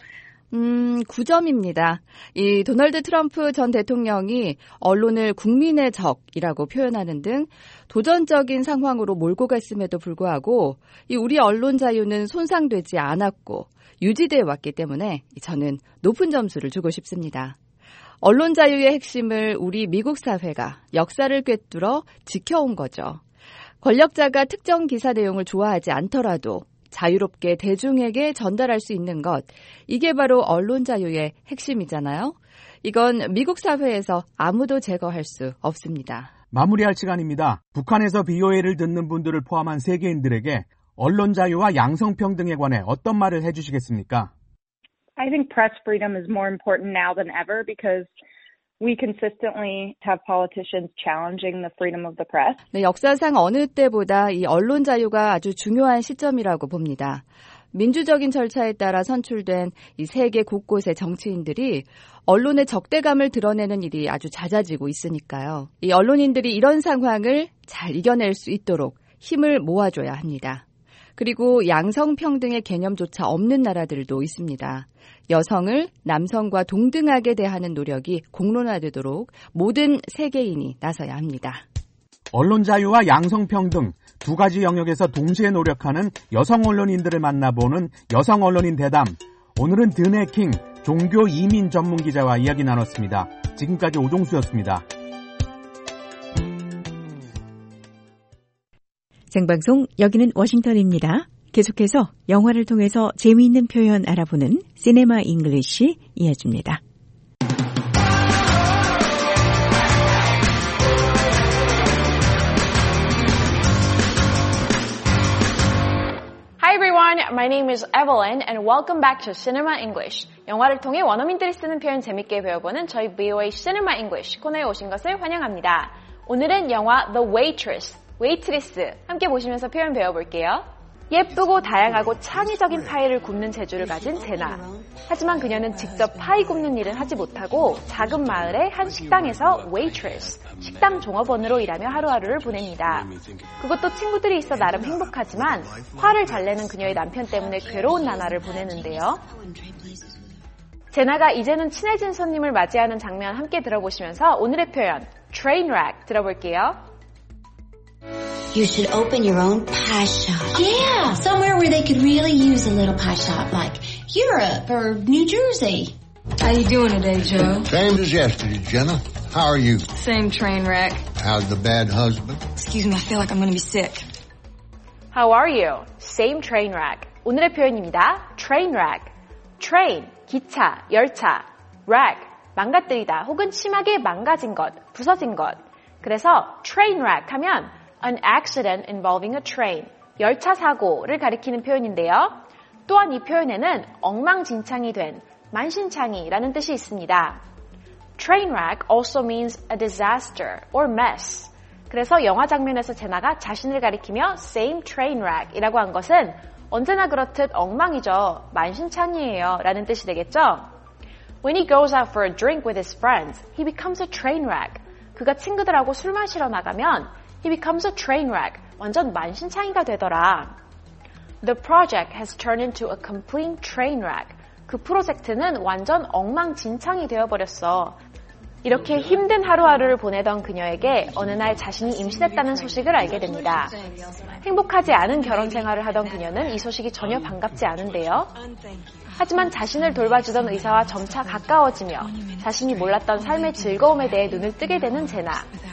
9점입니다. 이 도널드 트럼프 전 대통령이 언론을 국민의 적이라고 표현하는 등 도전적인 상황으로 몰고 갔음에도 불구하고 이 우리 언론 자유는 손상되지 않았고 유지되어 왔기 때문에 저는 높은 점수를 주고 싶습니다. 언론 자유의 핵심을 우리 미국 사회가 역사를 꿰뚫어 지켜온 거죠. 권력자가 특정 기사 내용을 좋아하지 않더라도 자유롭게 대중에게 전달할 수 있는 것, 이게 바로 언론 자유의 핵심이잖아요. 이건 미국 사회에서 아무도 제거할 수 없습니다. 마무리할 시간입니다. 북한에서 BOA를 듣는 분들을 포함한 세계인들에게 언론 자유와 양성평등에 관해 어떤 말을 해주시겠습니까? I think press freedom is more important now than ever because we consistently have politicians challenging the freedom of the press. 네, 역사상 어느 때보다 이 언론 자유가 아주 중요한 시점이라고 봅니다. 민주적인 절차에 따라 선출된 이 세계 곳곳의 정치인들이 언론의 적대감을 드러내는 일이 아주 잦아지고 있으니까요. 이 언론인들이 이런 상황을 잘 이겨낼 수 있도록 힘을 모아줘야 합니다. 그리고 양성평등의 개념조차 없는 나라들도 있습니다. 여성을 남성과 동등하게 대하는 노력이 공론화되도록 모든 세계인이 나서야 합니다. 언론 자유와 양성평등 두 가지 영역에서 동시에 노력하는 여성 언론인들을 만나보는 여성 언론인 대담. 오늘은 드네킹 종교 이민 전문 기자와 이야기 나눴습니다. 지금까지 오종수였습니다. 생방송 여기는 워싱턴입니다. 계속해서 영화를 통해서 재미있는 표현 알아보는 시네마 잉글리시 이어집니다. Hi everyone, my name is Evelyn and welcome back to Cinema English. 영화를 통해 원어민들이 쓰는 표현 재밌게 배워보는 저희 BOA Cinema English 코너에 오신 것을 환영합니다. 오늘은 영화 The Waitress, 웨이트리스 함께 보시면서 표현 배워볼게요. 예쁘고 다양하고 창의적인 파이를 굽는 재주를 가진 제나. 하지만 그녀는 직접 파이 굽는 일은 하지 못하고 작은 마을의 한 식당에서 웨이트리스, 식당 종업원으로 일하며 하루하루를 보냅니다. 그것도 친구들이 있어 나름 행복하지만 화를 잘 내는 그녀의 남편 때문에 괴로운 나날을 보내는데요. 제나가 이제는 친해진 손님을 맞이하는 장면 함께 들어보시면서 오늘의 표현 Trainwreck 들어볼게요. You should open your own pie shop. Yeah, somewhere where they could really use a little pie shop, like Europe or New Jersey. How you doing today, Joe? Same as yesterday, Jenna. How are you? Same train wreck. How's the bad husband? Excuse me, I feel like I'm gonna be sick. How are you? Same train wreck. 오늘의 표현입니다. train wreck. train, 기차, 열차. wreck, 망가뜨리다 혹은 심하게 망가진 것, 부서진 것. 그래서 train wreck 하면 an accident involving a train, 열차 사고를 가리키는 표현인데요. 또한 이 표현에는 엉망진창이 된, 만신창이라는 뜻이 있습니다. train wreck also means a disaster or mess. 그래서 영화 장면에서 제나가 자신을 가리키며 same train wreck 이라고 한 것은 언제나 그렇듯 엉망이죠. 만신창이에요. 라는 뜻이 되겠죠. When he goes out for a drink with his friends, he becomes a train wreck. 그가 친구들하고 술 마시러 나가면 he becomes a train wreck. 완전 만신창이가 되더라. The project has turned into a complete train wreck. 그 프로젝트는 완전 엉망진창이 되어버렸어. 이렇게 힘든 하루하루를 보내던 그녀에게 어느 날 자신이 임신했다는 소식을 알게 됩니다. 행복하지 않은 결혼 생활을 하던 그녀는 이 소식이 전혀 반갑지 않은데요. 하지만 자신을 돌봐주던 의사와 점차 가까워지며 자신이 몰랐던 삶의 즐거움에 대해 눈을 뜨게 되는 제나.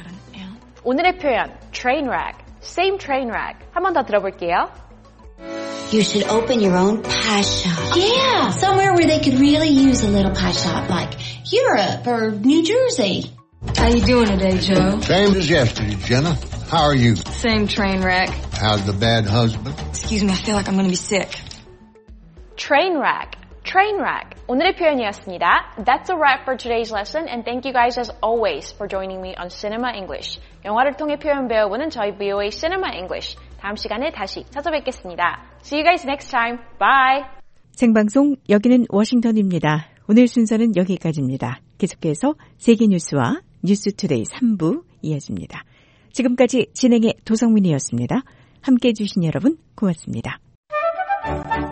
오늘의 표현, train wreck, same train wreck. 한 번 더 들어볼게요. You should open your own pie shop. Yeah, somewhere where they could really use a little pie shop, like Europe or New Jersey. How you doing today, Joe? Same as yesterday, Jenna. How are you? Same train wreck. How's the bad husband? Excuse me, I feel like I'm gonna be sick. train wreck, train wreck. 오늘의 표현이었습니다. That's a wrap for today's lesson, and thank you guys as always for joining me on Cinema English. 영화를 통해 표현 배워보는 저희 VOA Cinema English. 다음 시간에 다시 찾아뵙겠습니다. See you guys next time. Bye. 생방송 여기는 워싱턴입니다. 오늘 순서는 여기까지입니다. 계속해서 세계 뉴스와 뉴스투데이 3부 이어집니다. 지금까지 진행의 도성민이었습니다. 함께해 주신 여러분 고맙습니다.